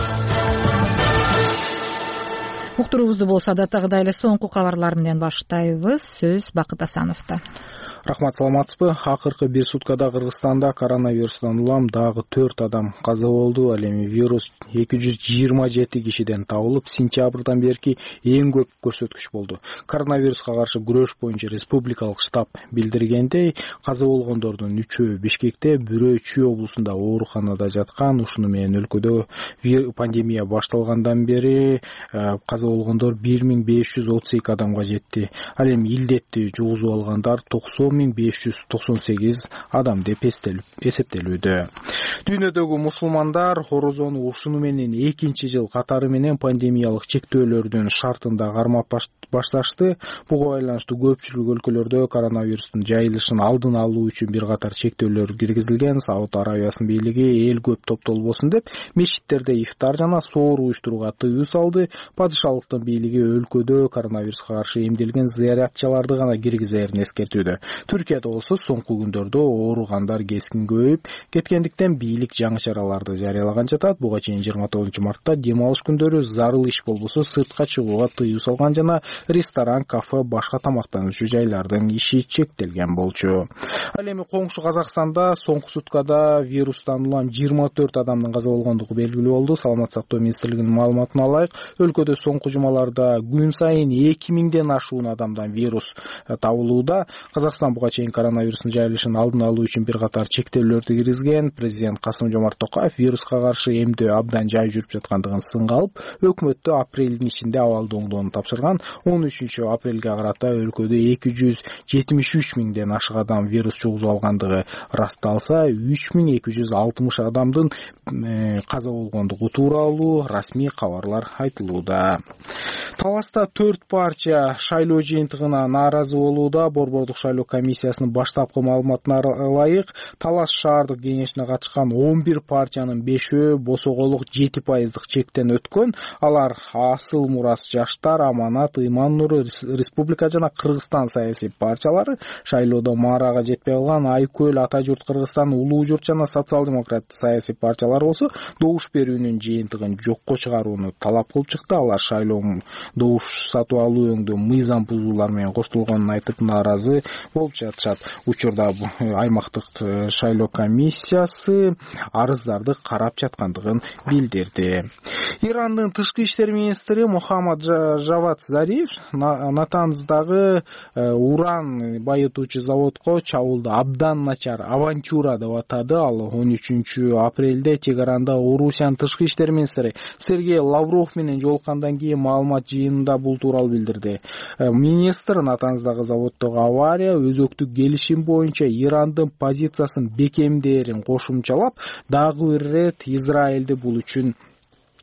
Уктуруубузду болсо адаттагыдай эле соңку кабарлар менен баштайбыз. Сөз Бакыт Асановдо. Рахмат, саламатсызбы? Акыркы бир суткада Кыргызстанда коронавирустан улам дагы 4 адам каза болду. Ал эми вирус 227 кишиден табылып, сентябрдан берки эң көп көрсөткүч болду. Коронавируска каршы күрөш боюнча республикалык штаб билдиргендей, каза болгондордун 3-өө Бишкекте, 1-өө Чүй облусунда ооруканада жаткан. Ушуну менен өлкөдө пандемия башталгандан бери каза болгондор 1532 адамга жетти. Ал эми илдетти жугузуп алгандар 90.598 адам деп эсептелүүдө. Дүйнөдөгү мусулмандар орозону ушуну менен экинчи жыл катары менен пандемиялык чектөөлөрдүн шартында кармап башташты. Буга байланыштуу көпчүлүк өлкөлөрдө коронавирустун жайылышын алдын алуу үчүн бир катар чектөөлөр киргизилген. Сауд Арабиясынын бийлиги эл көп топтолбосун деп мечиттерде ифтар жана соор уюштурууга тыюу салды. Падышалыктын бийлиги өлкөдө коронавируска каршы эмделген зыяратчыларды гана киргизерин эскертүүдө. Түркияда болсо соңку күндөрдө ооругандар кескин көбөйүп кеткендиктен бийлик жаңы чараларды жарыялаган жатат. Буга чейин 29 мартта дем алыш күндөрү зарыл иш болбосо сыртка чыгууга тыюу салган жана ресторан, кафе, башка тамактануучу жайлардын иши чектелген болчу. Ал эми коңшу Казакстанда соңку суткада вирустан улам 24 адамдын каза болгондугу белгилүү болду. Саламат сактоо министрлигинин маалыматына алайык, өлкөдө соңку жумаларда күн сайын 2000ден ашуун адамдан вирус табылууда. Казакстан буга чейин коронавирустун жайылышын алдын алуу үчүн бир катар чектөөлөрдү киргизген. Президент Касым-Жомарт Токаев вируска каршы эмдөө абдан жай жүрүп жаткандыгын сынга алып, өкмөттө апрелдин ичинде абалды оңдоону тапшырган. 13 апрелге карата өлкөдө 273 миңден ашык адам вирус жугузуп алгандыгы ырасталса, 3260 адамдын каза болгондугу тууралуу расмий кабарлар айтылууда. Таласта 4 партия шайлоо жыйынтыгына нааразы болууда. Борбордук шайлоо комиссиясынын баштапкы маалыматына ылайык, Талас шаардык кеңешине катышкан 11 партиянын 5-өө босоголук 7% чектен өткөн. Алар Асыл Мурас жаштар, Аманат, Ыйман Нур, Республика жана Кыргызстан саясий партиялары. Шайлоодо маарага жетпей калган Айкөл, Ата журт Кыргызстан, Улуу журт жана социал-демократ саясий партиялар болсо добуш берүүнүн жыйынтыгын жокко чыгарууну талап кылып чыкты. Алар шайлоо добуш сатып алуу өңдө мыйзам бузуулар менен коштолгонун айтып нааразы болуп жатышат. Учурда аймактык шайлоо комиссиясы арыздарды карап жаткандыгын билдирди. Ирандын тышкы иштер министри Мухаммад Жавад Зариф Натанздагы уран байытуучу заводко чабуулду абдан начар авантюра деп атады. Ал 13 апрелде Тегеранда Орусиянын тышкы иштер министри Сергей Лавров менен жолуккандан кийин маалымат жыйынында бул тууралуу билдирди. Министр Натанздагы заводдогу авария өзөктүк келишим боюнча Ирандын позициясын бекемдээрин кошумчалап, дагы бир ирет Израилди бул үчүн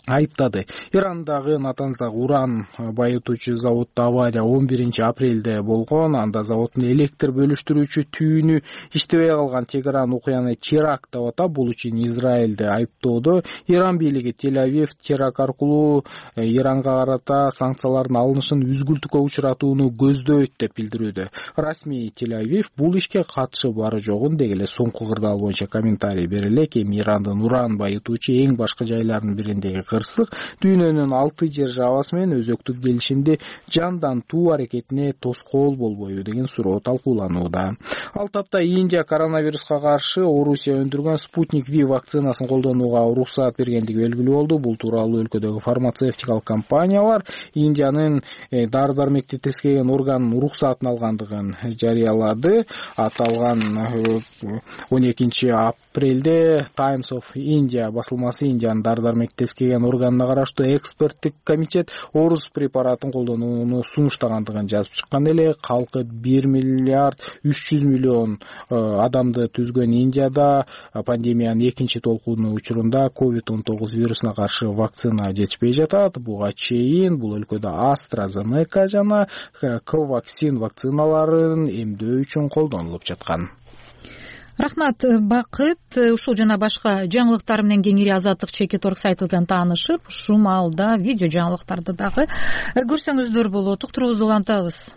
айыптады. Ирандагы Натанздагы уран байытуучу заводдо авария 11 апрелде болгон. Анда заводдун электр бөлүштүрүүчү түйүнү иштебей калган. Тегеран окуяны теракт деп атап, бул үчүн Израилди айыптоодо. Иран бийлиги Тель-Авив теракт аркылуу Иранга карата санкциялардын алынышын үзгүлтүккө учуратууну көздөйт деп билдирүүдө. Расмий Тель-Авив бул ишке катышы бары жогун деги эле соңку кырдаал боюнча комментарий бере элек. Эми Ирандын уран байытуучу эң башкы жайларынын бириндеги кырсык дүйнөнүн 6 жер жабасы менен өзөктүк келишимди жандан туу аракетине тоскоол болбойбу деген суроо талкууланууда. Ал тапта Индия коронавируска каршы Орусия өндүргөн Спутник V вакцинасын колдонууга уруксаат бергендиги белгилүү болду. Бул тууралуу өлкөдөгү фармацевтикалык компаниялар Индиянын дары-дармекти тескеген органынын уруксаатын алгандыгын жарыялады. Аталган 12 апрелде Times of India басылмасы Индиянын дары-дармекти тескеген органына караштуу эксперттик комитет орус препаратын колдонууну сунуштагандыгын жазып чыккан эле. Калкы 1 миллиард 300 миллион адамды түзгөн Индияда пандемиянын экинчи толкуну учурунда COVID-19 вирусуна каршы вакцина жетишпей жатат. Буга чейин бул өлкөдө AstraZeneca жана Covaxin вакциналарын эмдөө үчүн колдонулуп жаткан. Рахмат, Бакыт. Ушул жана башка жаңылыктар менен кеңири Азаттык Чекиторг сайтыбыздан таанышып, ушул маалда видео жаңылыктарды дагы көрсөңүздөр болот. Уктуруубузду улантабыз.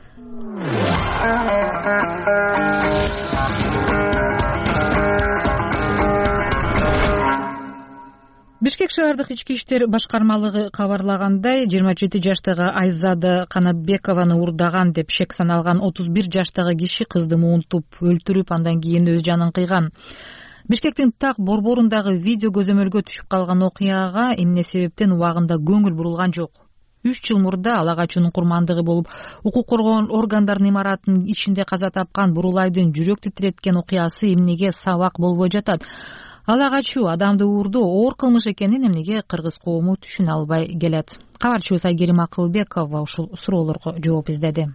Бишкек шаардык ички иштер башкармалыгы кабарлагандай, 27 жаштагы Айзада Канатбекованы урдаган деп шек саналган 31 жаштагы киши кызды муунтуп өлтүрүп, андан кийин өз жанын кыйган. Бишкектин Так борборундагы видео көзөмөлгө түшүп калган окуяга эмне себептен убагында көңүл бурулган жок. 3 жыл мурда ала качуунун курмандыгы болуп, укук коргоо органдарынын имаратынын ичинде каза тапкан Бурулайдын жүрөк титиреткен окуясы эмнеге сабак болбой жатат? Ала качуу адамды уурдоо оор кылмыш экенин эмнеге кыргыз коому түшүнө албай келет? Кабарчыбыз Айгерим Акылбекова ушул суроолорго жооп издеди.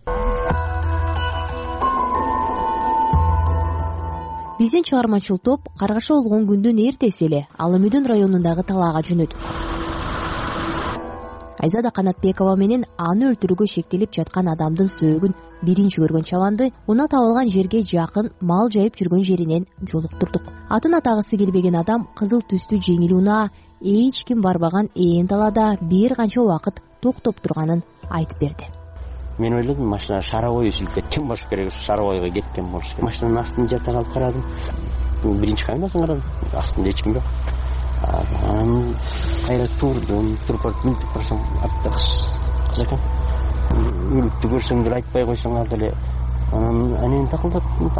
Биздин чыгармачыл топ каргаша болгон күндүн эртеси эле Ала Мүдүн районундагы талаага жөнөдүк. Айзада Канатбекова менен аны өлтүрүүгө шектелип жаткан адамдын сөөгүн биринчи көргөн чабанды унаа табылган жерге жакын мал жайып жүргөн жеринен жолуктурдук. Атын атагысы келбеген адам кызыл түстүү жеңил унаа эч ким барбаган ээн талаада бир канча убакыт токтоп турганын айтып берди. Мен ойлодум, машина шаровой үзүлүп кеткен болуш керек, шаровойго кеткен болуш керек. Машинанын астын жата калып карадым. Биринчи камерасын карадым, астында эч ким жок. Кайра туруп мүнтүп барсам, артта кыз экен. Өлүктү көрсөңдөр айтпай койсоңар деле. Анан такылдап.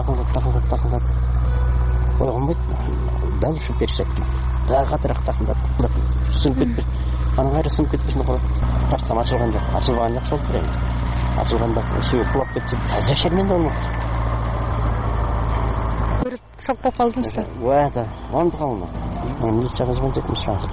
Койгонбойт. Дал ушу персек. Дагы катыраак такылдап. Сынып кетпеш. Анан кайра сынып кетпешин коет. Тартсам ачылган жок. Ачылган жакшы болуп берем. Ачылганда сүйүп кулап кетсе, зачем менде болмок? Көрүп шок болуп калдыңыз да? Да, онду калма. Милицияга звонить этим сразу.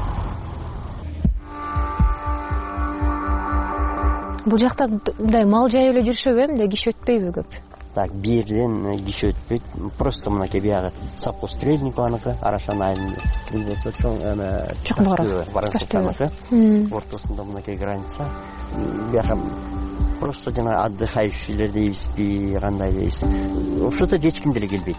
Бул жакта мындай мал жайып эле жүрүшөбү, мындай киши өтпөйбү көп? Так, бирден киши өтпөйт. Просто мынакей биягы Сапко Стрельникованыкы, Арашан айылында. Чоң ортосунда мынакей граница. Бияка просто жана отдыхающийлер дейбизби, кандай дейбиз. Ошото эч ким деле келбейт.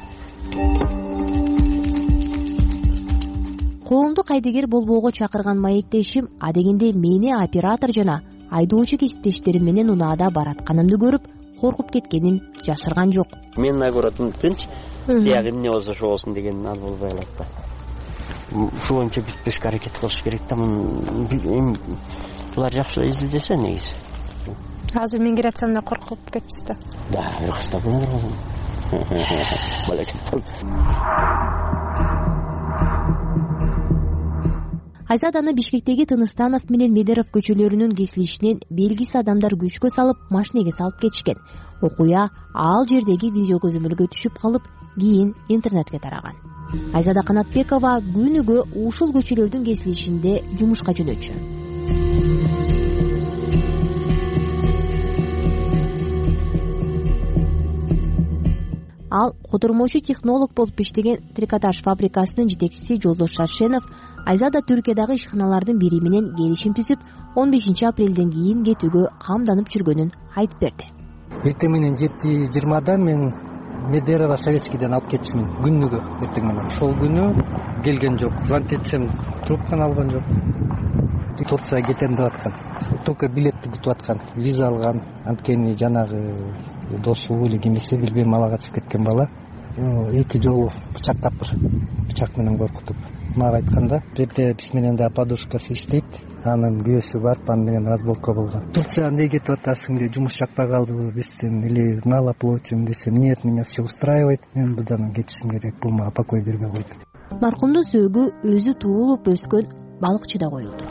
Коомду кайдыгер болбоого чакырган маектешим адегенде мени оператор жана айдоочу кесиптештерим менен унаада баратканымды көрүп, коркуп кеткенин жашырган жок. Мен нагоратым тынч, тияк эмне болсо ошо болсун деген ал болбой калат да. Ушул боюнча бүтпөшкө аракет кылыш керек да. Булар жакшылап изилдесе негизи. Азыр миграциянда коркуп кетипсиз да? Да, ыркыстап калат. Айзаданы Бишкектеги Тыныстанов менен Медеров көчөлөрүнүн кесилишинен белгисиз адамдар күчкө салып, машинеге салып кетишкен. Окуя ал жердеги видео көзөмөлгө түшүп калып, кийин интернетке тараган. Айзада Канатбекова күнүгө ушул көчөлөрдүн кесилишинде жумушка жөнөтчү. Ал котормочу технолог болуп иштеген трикотаж фабрикасынын жетекчиси Жолдош Шаршенов Айзада Түркиядагы ишканалардын бири менен келишим түзүп, 15 апрелден кийин кетүүгө камданып жүргөнүн айтып берди. Эртең менен 7:20 мен Медерова Советскийден алып кетишмин күнүгө. Эртең менен ошол күнү келген жок. Звонить этсем, трубканы алган жок. Турцияга кетем деп аткан. Только билетти бутуп аткан, виза алган. Анткени жанагы досу эле кимиси билбейм, ала качып кеткен бала. 2 жолу бычактап бычак менен коркутуп мага айтканда, жерде биз менен да подушкасы иштейт. Анын күйөөсү барып, аны менен разборка болгон. Турцияга эмне кетип атасың деп, жумуш жакпай калдыбы бизден или мало платим десем, нет, меня все устраивает. Мен будан кетишим керек, бул мага покой бербей койду. Маркумдун сөөгү өзү туулуп өскөн балыкчыда коюлду.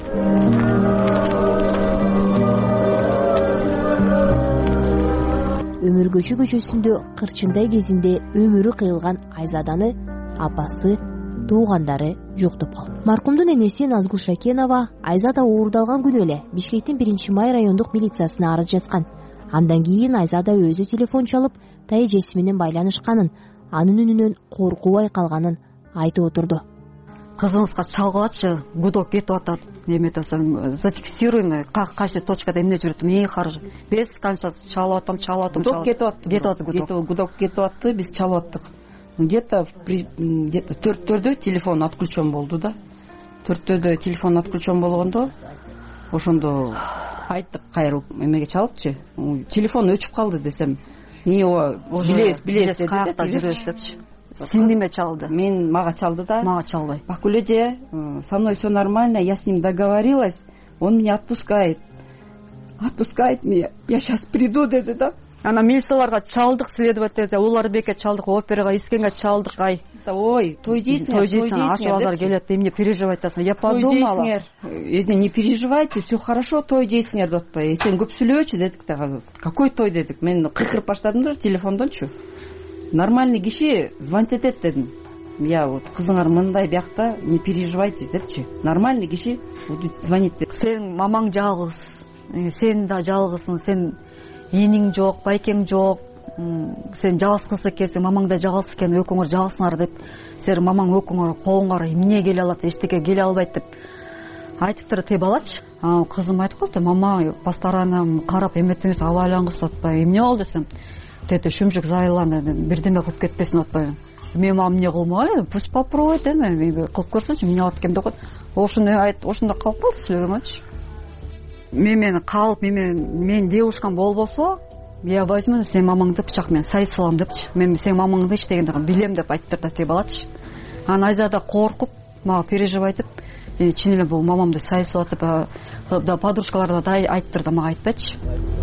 Өмүргөчү көчөсүндө кырчындай кезинде өмүрү кыйылган Айзаданы апасы, туугандары жоктоп калды. Маркумдун энеси Назгул Шакенова Айзада оорудалган күнү эле Бишкектин 1-Май райондук милициясына арыз жазган. Андан кийин Айзада өзү телефон чалып, тайэжеси менен байланышканын, анын үнүнөн коркуу байкалганын айтып отурду. Кызыңызга чалгылачы, гудок кетип атат. Эметесем, зафиксируемый, кайсы точкада эмне жүрөт, эң каржы. Биз канча чалып атам. Гудок кетип атты. Гудок кетип атты, биз чалып аттык. Где-то 4-төрдө телефон отключен болду да. 4-төрдө телефон отключен болгондо, ошондо айттык, кайра эмеге чалыпчы. Телефон өчүп калды десем, билебиз каякта жүрөбүз депчи. Сен неме чалды? Мага чалды да. Мага чалбай. Бакулеже, со мной все нормально, я с ним договорилась, он меня отпускает. Отпускает меня, я сейчас приду, деди да. Ана милицияларга чалдык, следователь, улар беке чалдык, операга, искенге чалдык, ай. Ой, той дейсиңер, ачыбалар келет, эмне переживать атасың? Я подумала. Той дейсиңер, не переживайте, все хорошо, той дейсиңер деп атпай. Сен көп сүйлөөчү дедик да. Какой той дедик? Мен кыркырып баштадым да телефондончу. Нормальный киши звонить этет дедим. Я вот кызыңар мындай биякта, не переживайте депчи. Нормальный киши звонить деп. Сен мамаң жалгыз, сен да жалгызсың, сен эниң жок, байкең жок. Сен жалгыз кыз экенсиң, мамаң да жалгыз экен, экөөңөр жалгызсыңар деп. Сен мамаң экөөңөр колуңар эмне келе алат, эчтеке келе албайт деп айтыптыр те балачы. Кызым айтып калды, мама посторонам карап эметиңиз абайлангыз атпай. Эмне болду десем, тете шүмжүк зайланды, бирдеме кылып кетпесин атпайбы. Мен мама эмне кылмайлы, пусть попробует, кылып көрсөнчү, эмне болот экен деп койду. Ошондо калып калды сүйлөгөнчү. Мен калып, мен девушкам болбосо, я возьму сен мамаңды пычак менен сай салам депчи. Мен сен мамаңды иштегенди билем деп айттыр да те балачы. Анан Айзада коркуп, мага переживать этип, чын эле бул мамамды сай салат деп, да подружкаларына да айттыр да мага айтпачы.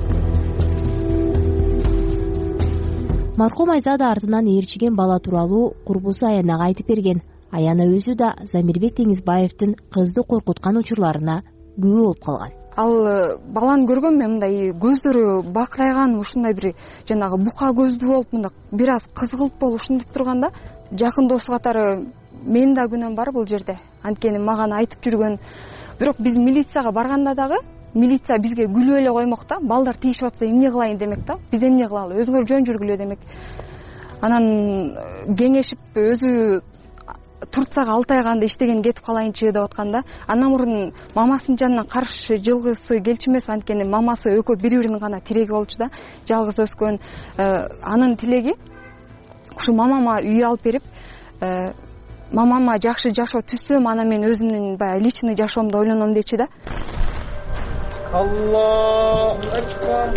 Маркум Айзада артынан ээрчиген бала тууралуу курбусу Аянага айтып берген. Аяна өзү да Замирбек Теңизбаевдин кызды коркуткан учурларына күбө болуп калган. Ал баланы көргөм мен, мындай көздөрү бакырайган, ушундай бир жанагы бука көздүү болуп, мындай бир аз кызгылт болуп ушинтип турганда, жакын досу катары менин да күнөөм бар бул жерде. Анткени мага айтып жүргөн, бирок биз милицияга барганда дагы милиция бизге күлүп эле коймок да, балдар тийишип атса эмне кылайын демек да, биз эмне кылалы, өзүңөр жөн жүргүлө демек. Анан кеңешип өзү Турцияга 6 ай канда иштеген кетип калайынчы деп атканда, андан мурун мамасынын жанынан каршы жылгысы келчү эмес, анткени мамасы экөө бири-биринин гана тиреги болчу да, жалгыз өскөн. Анын тилеги ушу мамама үй алып берип, мамама жакшы жашоо түзсөм, анан мен өзүмдүн баягы личный жашоомду ойлоном дечи да. Аллаху акбар.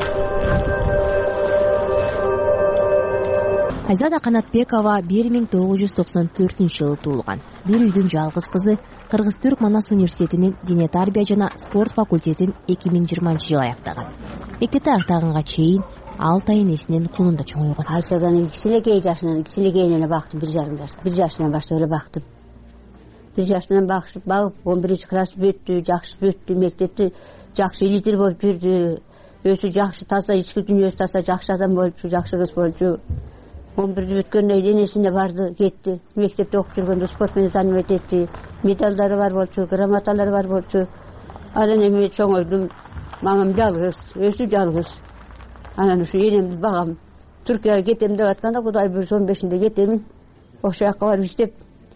Айзада Канатбекова 1994-жылы туулган. Бир үйдүн жалгыз кызы, Кыргыз-Түрк Манас университетинин дине тарбия жана спорт факультетин 2020-жылы аяктаган. Мектепти аяктаганга чейин 6 ай энесинин колунда чоңойгон. Айзадан кичинекей жашынан эле бактым, 1,5 жаш. 1 жашынан баштап эле бактым. 1 жашынан багып, 11-класс бүттү, жакшы бүттү, мектепти жакшы лидер болуп жүрдү. Өзү жакшы, таза, ички дүйнөсү таза, жакшы адам болчу, жакшы кыз болчу. 11-дө бүткөндөн кийин энесине барды, кетти. Мектепте окуп жүргөндө спорт менен занимать этти. Медалдары бар болчу, грамоталары бар болчу. Анан эми чоңойдум. Мамам жалгыз, өзү жалгыз. Анан ушу энемди багам. Түркияга кетем деп атканда, Кудай буйрса 15-инде кетемин. Ошол жака барып иштеп,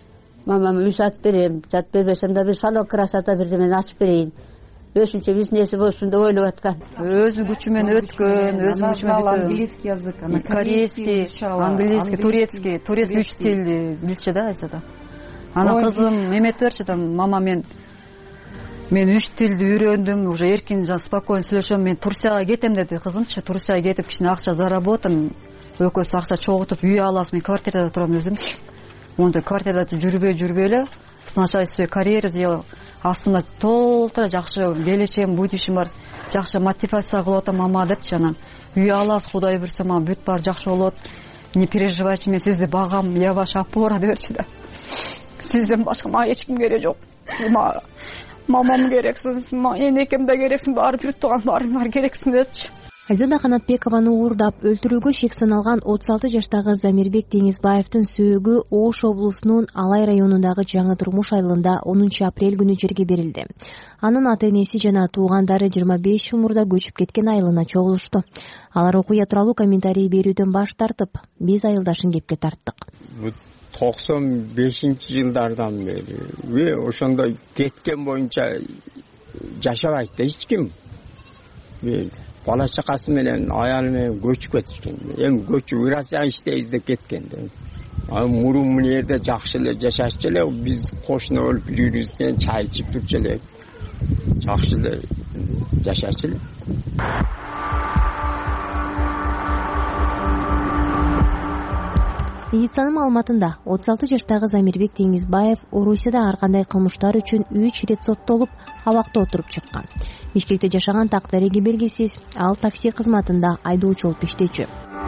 мамама үй сатып берем, сатып бербесем да бир салон красота бирдемени ачып берейин, өзүнчө бизнеси болсун деп ойлоп аткан. Өзү күчү менен өткөн, өзү күчү менен английский язык, корейский, английский, турецкий 3 тилди билчү да Айзада. Анан кызым эметерчи да, мама мен 3 тилди үйрөндүм, уже эркин спокойно сүйлөшөм, мен Турцияга кетем деди кызымчы. Турцияга кетип кичине акча заработаем, экөөсү акча чогултуп үй алабыз, мен квартирада турам өзүмчү. Монда квартирада жүрбөй эле сначала свой карьера сделал, астына толтура жакшы келечегим, будущим бар, жакшы мотивация кылып атам мама депчи. Анан үй алабыз, Кудай буйрса мага бүт баары жакшы болот, не переживайте, мен сизди багам, я ваша опора деберчи да. Сизден башка мага эч ким керек жок, мага мамам керексиң, энекем да керексиң, баары бүт турган баарыңар керексиң депчи. Айзада Канатбекованы уурдап өлтүрүүгө шек саналган 36 жаштагы Замирбек Деңизбаевдин сөөгү Ош облусунун Алай районундагы Жаңы Турмуш айылында 10 апрель күнү жерге берилди. Анын ата-энеси жана туугандары 25 жыл мурда көчүп кеткен айылына чогулушту. Алар окуя тууралуу комментарий берүүдөн баш тартып, биз айылдашын кепке тарттык. 95-жылдардан бери ошондой кеткен боюнча жашабайт да эч ким. Бала чакасы менен аялы менен көчүп кетишкен. Эми көчүп ыраса иштейбиз деп кеткен. Мурун мына жерде жакшы эле жашашчу эле, биз кошуна өлүп жүрүбүз экен, чай ичип турчу эле. Жакшы эле жашачу эле. Медицина маалыматында 36 жаштагы Замирбек Деңизбаев Орусияда ар кандай кылмыштар үчүн 3 ирет соттолуп, абакта отуруп чыккан. Бишкекте жашаган тактариги белгисиз, ал такси кызматында айдоочу болуп иштечү.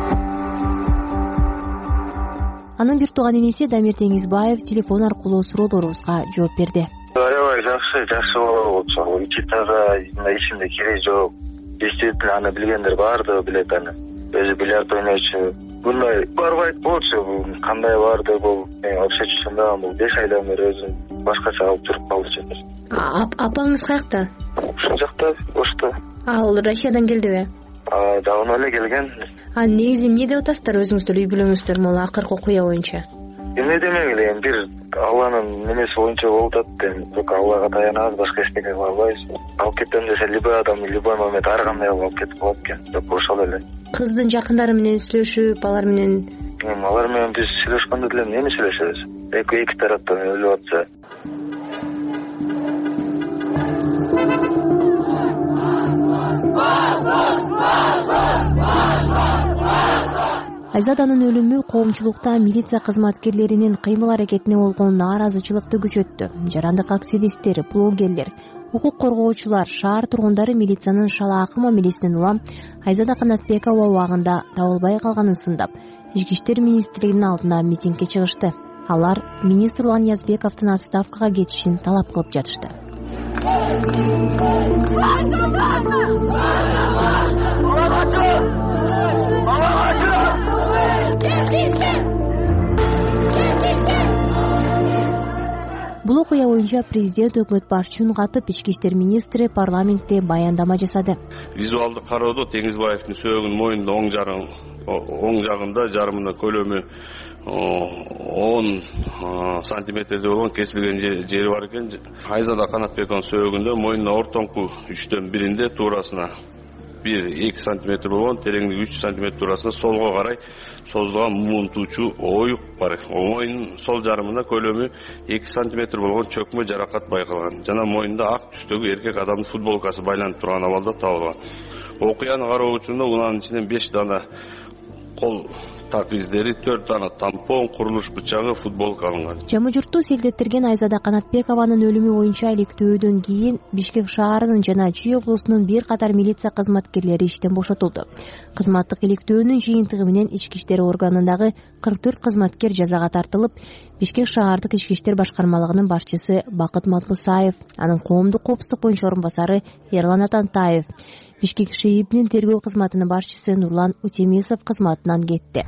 Анын бир тууган энеси Дамир Деңизбаев телефон аркылуу суроолорубузга жооп берди. Аябай жакшы болчу. Ичи таза, ичинде кереги жок. Действительно аны билгендер баардыгы билет аны. Өзү бильярд ойнойчу. Bunday barbayt болчу, кандай барды бул. Мен вообще чындагы бул 5 айдан бери өзүм башкача алып жүрүп калдычы. Апаңыз каякта? Ушул жакта, Ошто. Ал Россиядан келдиби? Давно эле келген. Негизи эмне деп атасыздар өзүңүздөр үй бүлөңүздөр могу акыркы окуя боюнча? Эмне демек эле, бир Алланын немеси боюнча болуп атат. Только Аллага таянабыз, башка эчтеке кыла албайбыз. Алып кетем десе, любой адам, любой момент ар кандай алып кетип калат экен. Деп ошол эле. Кыздын жакындары менен сүйлөшүп, алар менен биз сүйлөшкөндө деле эмне сүйлөшөбүз? Эки тараптан өлүп атса. Айзаданын өлүмү коомчулукта милиция кызматкерлеринин кыймыл аракетине болгон нааразычылыкты күчөттү. Жарандык активисттер, блогерлер, укук коргоочулар, шаар тургундары милициянын шалаакы мамилесинен улам Айзада Канатбекова убагында табылбай калганын сындап, Ички иштер министрлигинин алдына митингге чыгышты. Алар министр Улан Язбековдун отставкага кетишин талап кылып жатышты. Бул окуя боюнча президент өкмөт башчысын катып, ички иштер министри парламентте баяндама жасады. Визуалдык кароодо Деңизбаевдин сөөгүнүн моюнунда оң жагында жарымына көлөмү 10 сантиметрде болгон кесилген жери бар экен. Айзада Канатбекованын сөөгүндө моюнуна ортоңку 3-төн 1-инде туурасына 1-2 сантиметр болгон, тереңдиги 3 сантиметр туурасына солго карай созулган муунтуучу оюк бар. Моюнун сол жарымына көлөмү 2 сантиметр болгон чөкмө жаракат байкалган. Жана моюнунда ак түстөгү эркек адамдын футболкасы байланып турган абалда табылган. Окуяны кароо учурунда унанын ичинен 5 дана кол так издери, 4 дана тампон, курулуш бычагы, футболка алынган. Жамы журтту селдеттерген Айзада Канатбекованын өлүмү боюнча иликтөөдөн кийин Бишкек шаарынын жана Чүй облусунун бир катар милиция кызматкерлери иштен бошотулду. Кызматтык иликтөөнүн жыйынтыгы менен ички иштер органындагы 44 кызматкер жазага тартылып, Бишкек шаардык ички иштер башкармалыгынын башчысы Бакыт Матмусаев, анын коомдук коопсуздук боюнча орун басары Эрлан Атантаев, Бишкек ШИИБнин тергөө кызматынын башчысы Нурлан Утемисов кызматынан кетти.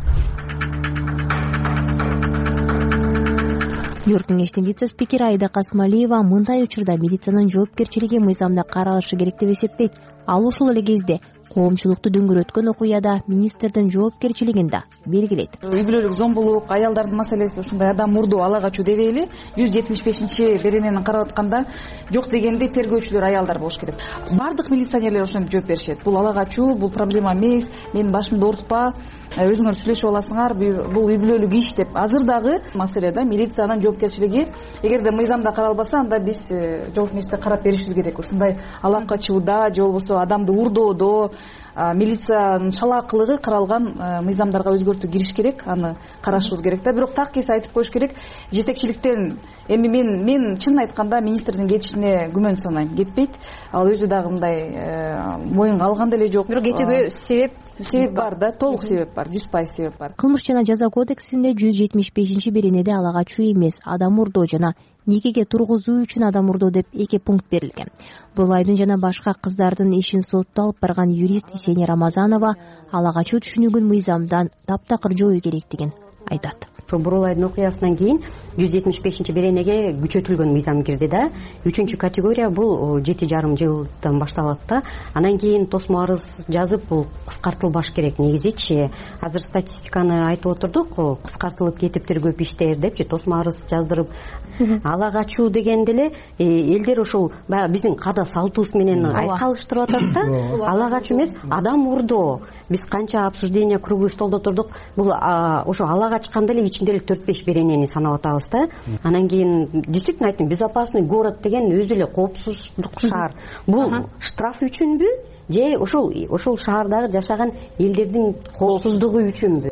Жогорку кеңештин вице-спикери Айда Касмалиева мындай учурда милициянын жоопкерчилиги мыйзамда каралышы керек деп эсептейт. Ал ошол эле кезде коомчулукту дөңгөрөткөн окуяда министрдин жоопкерчилигин да белгилейт. Үй бүлөлүк зомбулук, аялдардын маселеси, ушундай адам урдоо, ала качуу дебейли. 175-беренени карап атканда жок дегенде тергөөчүлөр аялдар болуш керек. Бардык милиционерлер ошентип жооп беришет. Бул ала качуу, бул проблема эмес, менин башымды оорутпа, өзүңөр сүйлөшүп аласыңар, бул үй бүлөлүк иш деп. Азыр дагы маселе да милициянын жоопкерчилиги. Эгерде мыйзамда каралбаса, анда биз жогорку мектепте карап беришибиз керек. Ушундай ала качууда же болбосо адамды урдоодо милициянын шалаакылыгы каралган мыйзамдарга өзгөртүү кириш керек, аны карашыбыз керек да. Бирок так эсе айтып коюш керек, жетекчиликтен эми мен чынын айтканда министрдин кетишине күмөн санайм, кетпейт. Ал өзү дагы мындай моюнга алган деле жок. Бирок кетүүгө себеп бар да, толук себеп бар, 100% себеп бар. Кылмыш жана жаза кодексинде 175-беренеде ала качуу эмес, адам урдоо жана никеге тургузуу үчүн адам урдоо деп 2 пункт берилген. Бурулайдын жана башка кыздардын ишин сотто алып барган юрист Есения Рамазанова ала качуу түшүнүгүн мыйзамдан таптакыр жоюу керектигин айтат. Бурулайдын окуясынан кийин 175-беренеге күчөтүлгөн мыйзам кирди да. 3-категория бул 7,5 жылдан башталат да. Анан кийин тосмо арыз жазып, бул кыскартылбаш керек негизичи. Азыр статистиканы айтып отурдук, кыскартылып кетиптир көп иштер депчи, тосмо арыз жаздырып. Ала качуу дегенде эле элдер ошол баягы биздин када салтыбыз менен айкалыштырып атат да. Ала качуу эмес, адам урдоо. Биз канча обсуждение круглый столдо отурдук, бул ошо ала качканда эле 4-5 беренени санап атабыз да. Анан кийин действительно айттым, безопасный город деген өзү эле коопсуздук шаар. Бул штраф үчүнбү же ошол шаардагы жашаган элдердин коопсуздугу үчүнбү?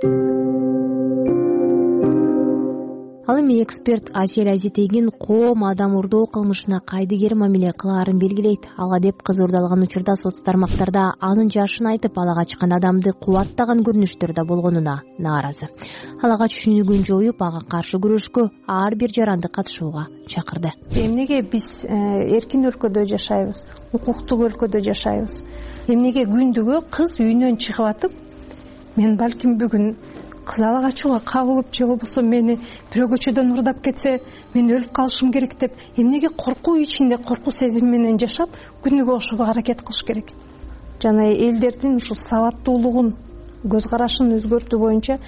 Ал эми эксперт Асель Азитегин коом адам урдоо кылмышына кайдыгер мамиле кылаарын белгилейт. Ага деп кыз урдалган учурда соц тармактарда анын жашын айтып, ала качкан адамды кубаттаган көрүнүштөрдө болгонуна нааразы. Ала качуу түшүнүгүн жоюп, ага каршы күрөшкө ар бир жаранды катышууга чакырды. Эмнеге биз эркин өлкөдө жашайбыз, укуктуу өлкөдө жашайбыз? Эмнеге күндүгө кыз үйүнөн чыгып атып, мен балким бүгүн кыз ала качууга кабылып же болбосо мени бирөө көчөдөн урдап кетсе, мен өлүп калышым керек деп, эмнеге коркуу ичинде, коркуу сезими менен жашап, күнүгө ошого аракет кылыш керек? Жана элдердин ушул сабаттуулугун, көз карашын өзгөртүү боюнча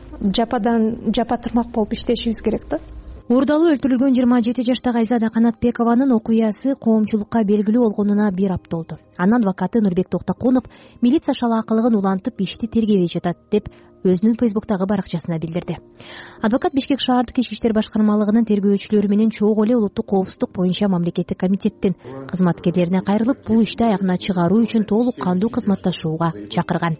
жападан жапа тырмак болуп иштешибиз керек да. Урдалуу өлтүрүлгөн 27 жаштагы Айзада Канатбекованын окуясы коомчулукка белгилүү болгонуна 1 апта болду. Анын адвокаты Нурбек Токтокунов милиция шалаакылыгын улантып ишти тергебей жатат деп өзүнүн фейсбуктагы баракчасына билдирди. Адвокат Бишкек шаардык ички иштер башкармалыгынын тергөөчүлөрү менен чогуу эле улуттук коопсуздук боюнча мамлекеттик комитеттин кызматкерлерине кайрылып, бул ишти аягына чыгаруу үчүн толук кандуу кызматташууга чакырган.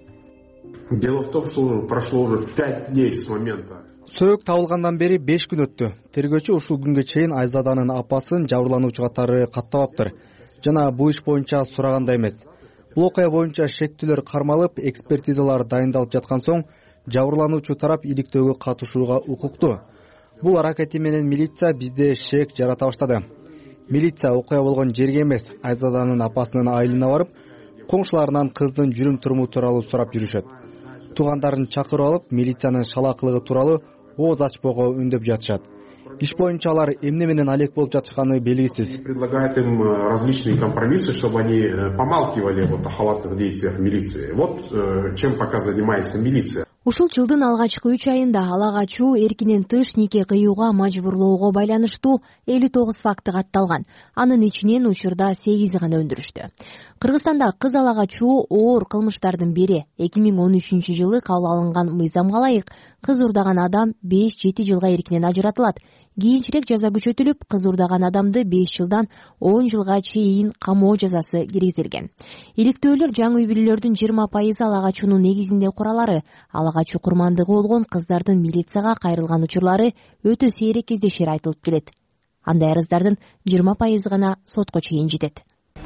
Дело в том, что прошло уже 5 дней с момента. Сөөк табылгандан бери 5 күн өттү. Тергөөчү ушул күнгө чейин Айзаданын апасын жабырлануучу катары каттабаптыр. Жана бул иш боюнча сурагандай эмес. Бул окуя боюнча шектүүлөр кармалып, экспертизалар дайындалып жаткан соң, жабырлануучу тарап иликтөөгө катышууга укуктуу. Бул аракети менен милиция бизде шек жарата баштады. Милиция окуя болгон жерге эмес, Айзаданын апасынын айылына барып, коңшуларынан кыздын жүрүм-туруму тууралуу сурап жүрүшөт. Туугандарын чакырып алып, милициянын шалаакылыгы тууралуу ооз ачпоого үндөп жатышат. Иш боюнча алар эмне менен алек болуп жатышканы белгисиз. Предлагает им различные компромиссы, чтобы они помалкивали о халатных действиях милиции. Вот чем пока занимается милиция. Ушул жылдын алгачкы 3 айында ала качуу, эркинен тыш нике кыюуга мажбурлоого байланыштуу 59 факты катталган. Анын ичинен учурда 8 гана өндүрүштү. Кыргызстанда кыз ала качуу оор кылмыштардын бири. 2013-жылы кабыл алынган мыйзамга ылайык кыз урдаган адам 5-7 жылга эркинен ажыратылат. Кийинчерээк жаза күчөтүлүп, кыз урдаган адамды 5 жылдан 10 жылга чейин камоо жазасы киргизилген. Иликтөөлөр жаңы үй бүлөлөрдүн 20% ала качуунун негизинде куралары, ала качуу курмандыгы болгон кыздардын милицияга кайрылган учурлары өтө сейрек кездешери айтылып келет. Андай арыздардын 20% гана сотко чейин жетет.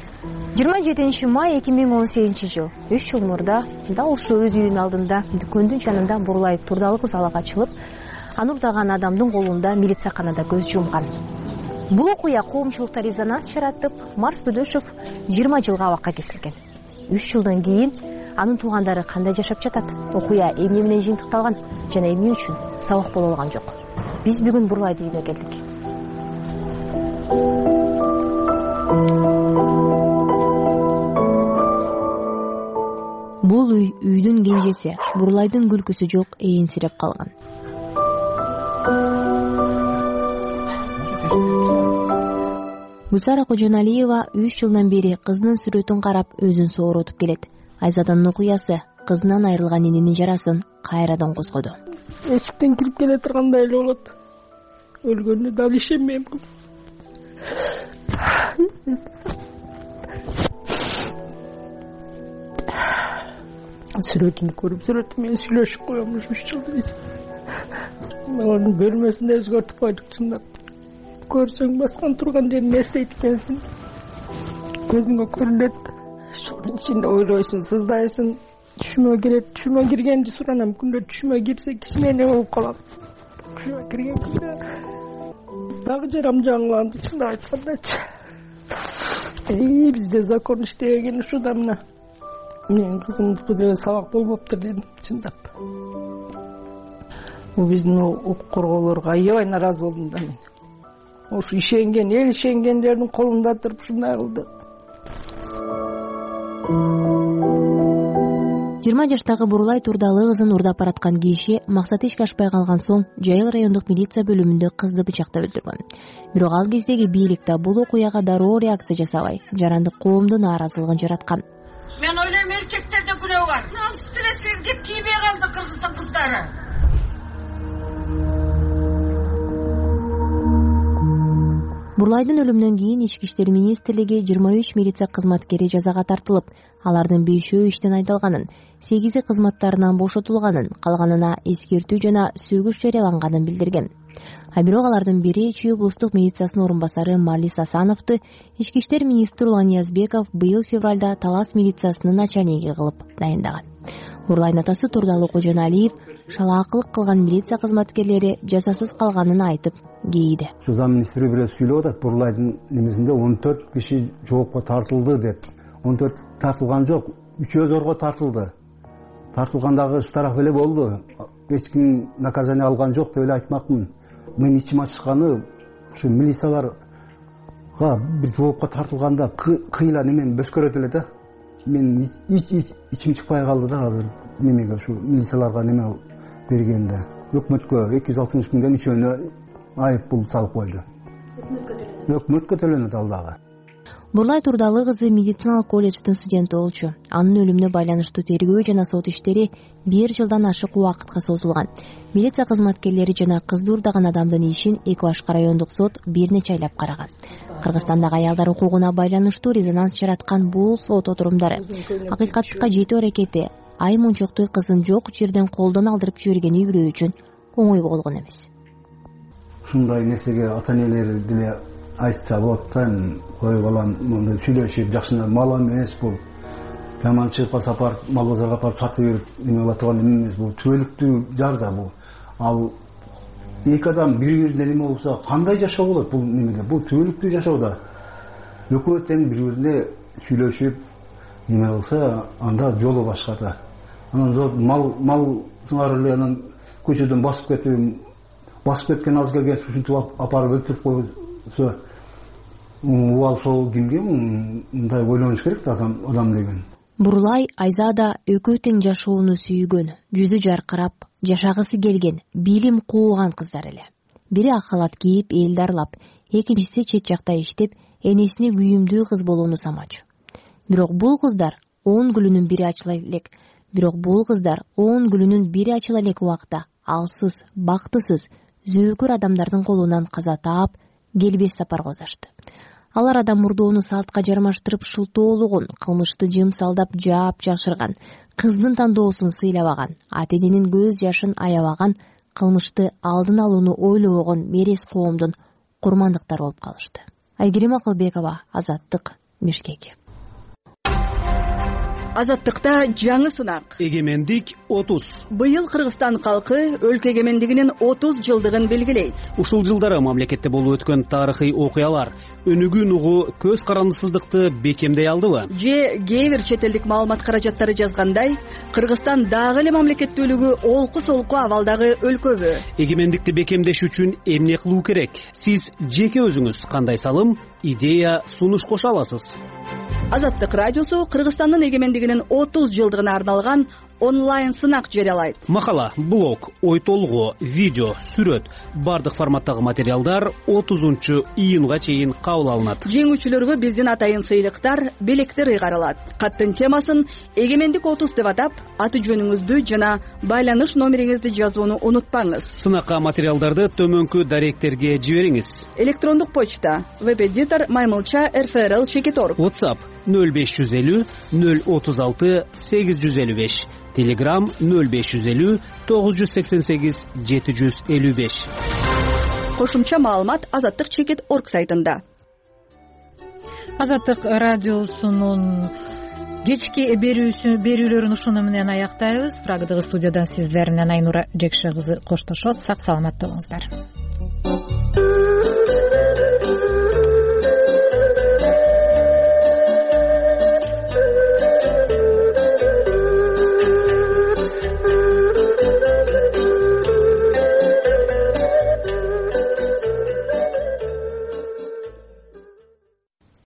27 май 2018 жыл. 3 жыл мурда дал ушул өз үйүнүн алдында дүкөндүн жанында бурулай турдалуу кыз ала качылып, аны урдаган адамдын колунда милицияканада көз жумган. Бул окуя коомчулукта резонанс жаратып, Марс Бөдөшов 20 жылга абакка кесилген. 3 жылдан кийин анын туугандары кандай жашап жатат? Окуя эмне менен жыйынтыкталган жана эмне үчүн сабак боло алган жок? Биз бүгүн Бурулайдын үйүнө келдик. эжеси Бурлайдын күлкүсү жок, ээнсирип калган. Гүлсара Кожоналиева 3 жылдан бери кызынын сүрөтүн карап өзүн сооротуп келет. Айзаданын окуясы кызынан айрылган эненин жарасын кайрадан козгоду. Эшиктен кирип келе тургандай эле болот. Өлгөнүнө дал ишенбейм кыз. Сүрөтүн көрүп, сүрөтү менен сүйлөшүп коем ушу 3 жылда биз. Анын бөлмөсүндө өзгөртүп койдук чындап. Көрсөң баскан турган жерин эстейт экенсиң. Көзүңө көрүнөт. Ушунун ичинде ойлойсуң, сыздайсың. Түшүмө кирет, түшүмө киргенди суранам. Күндө түшүмө кирсе кичине болуп калам. Түшүмө кирген күндө дагы жарам жаңыланды, чындап айткандачы. Бизде закон иштеген ушуда мына. Мен кызымдыкы деле сабак болбоптур дедим, чындап. Бул биздин укук коргоолорго аябай нааразы болдум да мен. Ушу ишенген, эл ишенгендердин колунда туруп ушундай кылды. 20 жаштагы Бурлай Турдалы кызын урдап бараткан киши максаты ишке ашпай калган соң Жайыл райондук милиция бөлүмүндө кызды бычактап өлтүргөн. Бирок ал кездеги бийлик да бул окуяга дароо реакция жасабай, жарандык коомдун нааразылыгын жараткан. Мен ойлойм, эркектерде күнөө бар. Алыс тилесең деп тийбей калды Кыргыздын кыздары. Бурлайдын өлүмүнөн кийин Ички иштер министрлиги 23 милиция кызматкери жазага тартылып, алардын 5-өө иштен айдалганын, 8 кызматтарынан бошотулганын, калганына эскертүү жана сөгүш жарыяланганын билдирген. А бирок алардын бири Чүй облустук милициясынын орун басары Марлис Асановду Ички иштер министри Улан Ниязбеков быйыл февралда Талас милициясынын начальниги кылып дайындаган. Бурлайдын атасы Турдалы Кожоналиев шалаакылык кылган милиция кызматкерлери жазасыз калганын айтып кейиди. Зам министри бирөө сүйлөп атат, Бурлайдын немесинде 14 киши жоопко тартылды деп. 14 тартылган жок, 3 зорго тартылды. Тартылгандагы штраф эле болду. Эч ким наказание алган жок деп эле айтмакмын. Мен ичим ачышканы ушу милицияларга бир жоопко тартылганда кыйла немен бөскөрөт эле да. Мен ичим чыкпай калды да азыр немеге ушу милицияларга неме бергенде. Өкмөткө 260 миңден 3-өөнө айып пул салып койду. Өкмөткө төлөнөт ал дагы. Бурлай Турдалы кызы медициналык колледждин студенти болчу. Анын өлүмүнө байланыштуу тергөө жана сот иштери 1 жылдан ашык убакытка созулган. Милиция кызматкерлери жана кызды урдаган адамдын ишин Эки Башкы райондук сот бир нече айлап караган. Кыргызстандагы аялдар укугуна байланыштуу резонанс жараткан бул сот отурумдары акыйкаттыкка жетүү аракети ай мунчоктой кызын жок жерден колдон алдырып жибергени бирөө үчүн оңой болгон эмес. Ушундай нерсеге ата-энелер деле айтса болот да, кой балам мындай сүйлөшүп жакшына мал эмес бул. Жаман чыгып калса апарып мал базарга апарып сатып берип эме кыла турган эмес бул. Түбөлүктүү жар да бул. Ал эки адам бири-бирине неме болсо кандай жашоо болот бул немеде? Бул түбөлүктүү жашоо да. Экөө тең бири-бирине сүйлөшүп неме болсо анда жолу башка да. Анан мал сыңар эле анан көчөдөн басып кеткен аз келген ушинтип апарып өлтүрүп койсо убал сол кимге мындай ойлонуш керек да адам деген. Бурлай Айзада экөө тең жашоону сүйгөн, жүзү жаркырап, жашагысы келген, билим кууган кыздар эле. Бири ак халат кийип, эл дарлап, экинчиси чет жакта иштеп, энесине күйүмдүү кыз болууну самачу. Бирок бул кыздар 10 гүлүнүн бири ачыла элек убакта алсыз, бактысыз, зөөкөр адамдардын колунан каза таап, келбес сапарга озашты. Алар адам мурдоону салтка жармаштырып шылтоологон, кылмышты жымсалдап жаап жашырган, кыздын тандоосун сыйлабаган, ата-эненин көз жашын аябаган, кылмышты алдын алууну ойлобогон мерез коомдун курмандыктары болуп калышты. Айгерим Акылбекова, Азаттык, Бишкек. Азаттыкта жаңы сынак. Эгемендик 30. Быйыл Кыргызстан калкы өлкө эгемендигинин 30 жылдыгын белгилейт. Ушул жылдары мамлекетте болуп өткөн тарыхый окуялар өнүгүүн угу көз карандысыздыкты бекемдей алдыбы? Же кээ бир чет элдик маалымат каражаттары жазгандай, Кыргызстан дагы эле мамлекеттүүлүгү олку-солку абалдагы өлкөбү? Эгемендикти бекемдеш үчүн эмне кылуу керек? Сиз жеке өзүңүз кандай салым, идея, сунуш кошо аласыз? Азаттык радиосу Кыргызстандын эгемендигинин 30 жылдыгына арналган онлайн сынак жарыялайт. Макала, блог, ой толгоо, видео, сүрөт бардык форматтагы материалдар 30 июнга чейин кабыл алынат. Жеңүүчүлөргө биздин атайын сыйлыктар, белектер ыйгарылат. Каттын темасын Эгемендик 30 деп атап, аты жөнүңүздү жана байланыш номериңизди жазууну унутпаңыз. Сынакка материалдарды төмөнкү даректерге жибериңиз. Электрондук почта web-editor maymылча@rfrl.org. WhatsApp 0550 036 855. Telegram 0550 988 755. Кошумча маалымат azаттык.org сайтында. Азаттык радиосунун кечки берүүлөрүн ушуну менен аяктайбыз. Прагадагы студиядан сиздер менен Айнура Жекше кызы коштошот. Сак саламатта болуңуздар.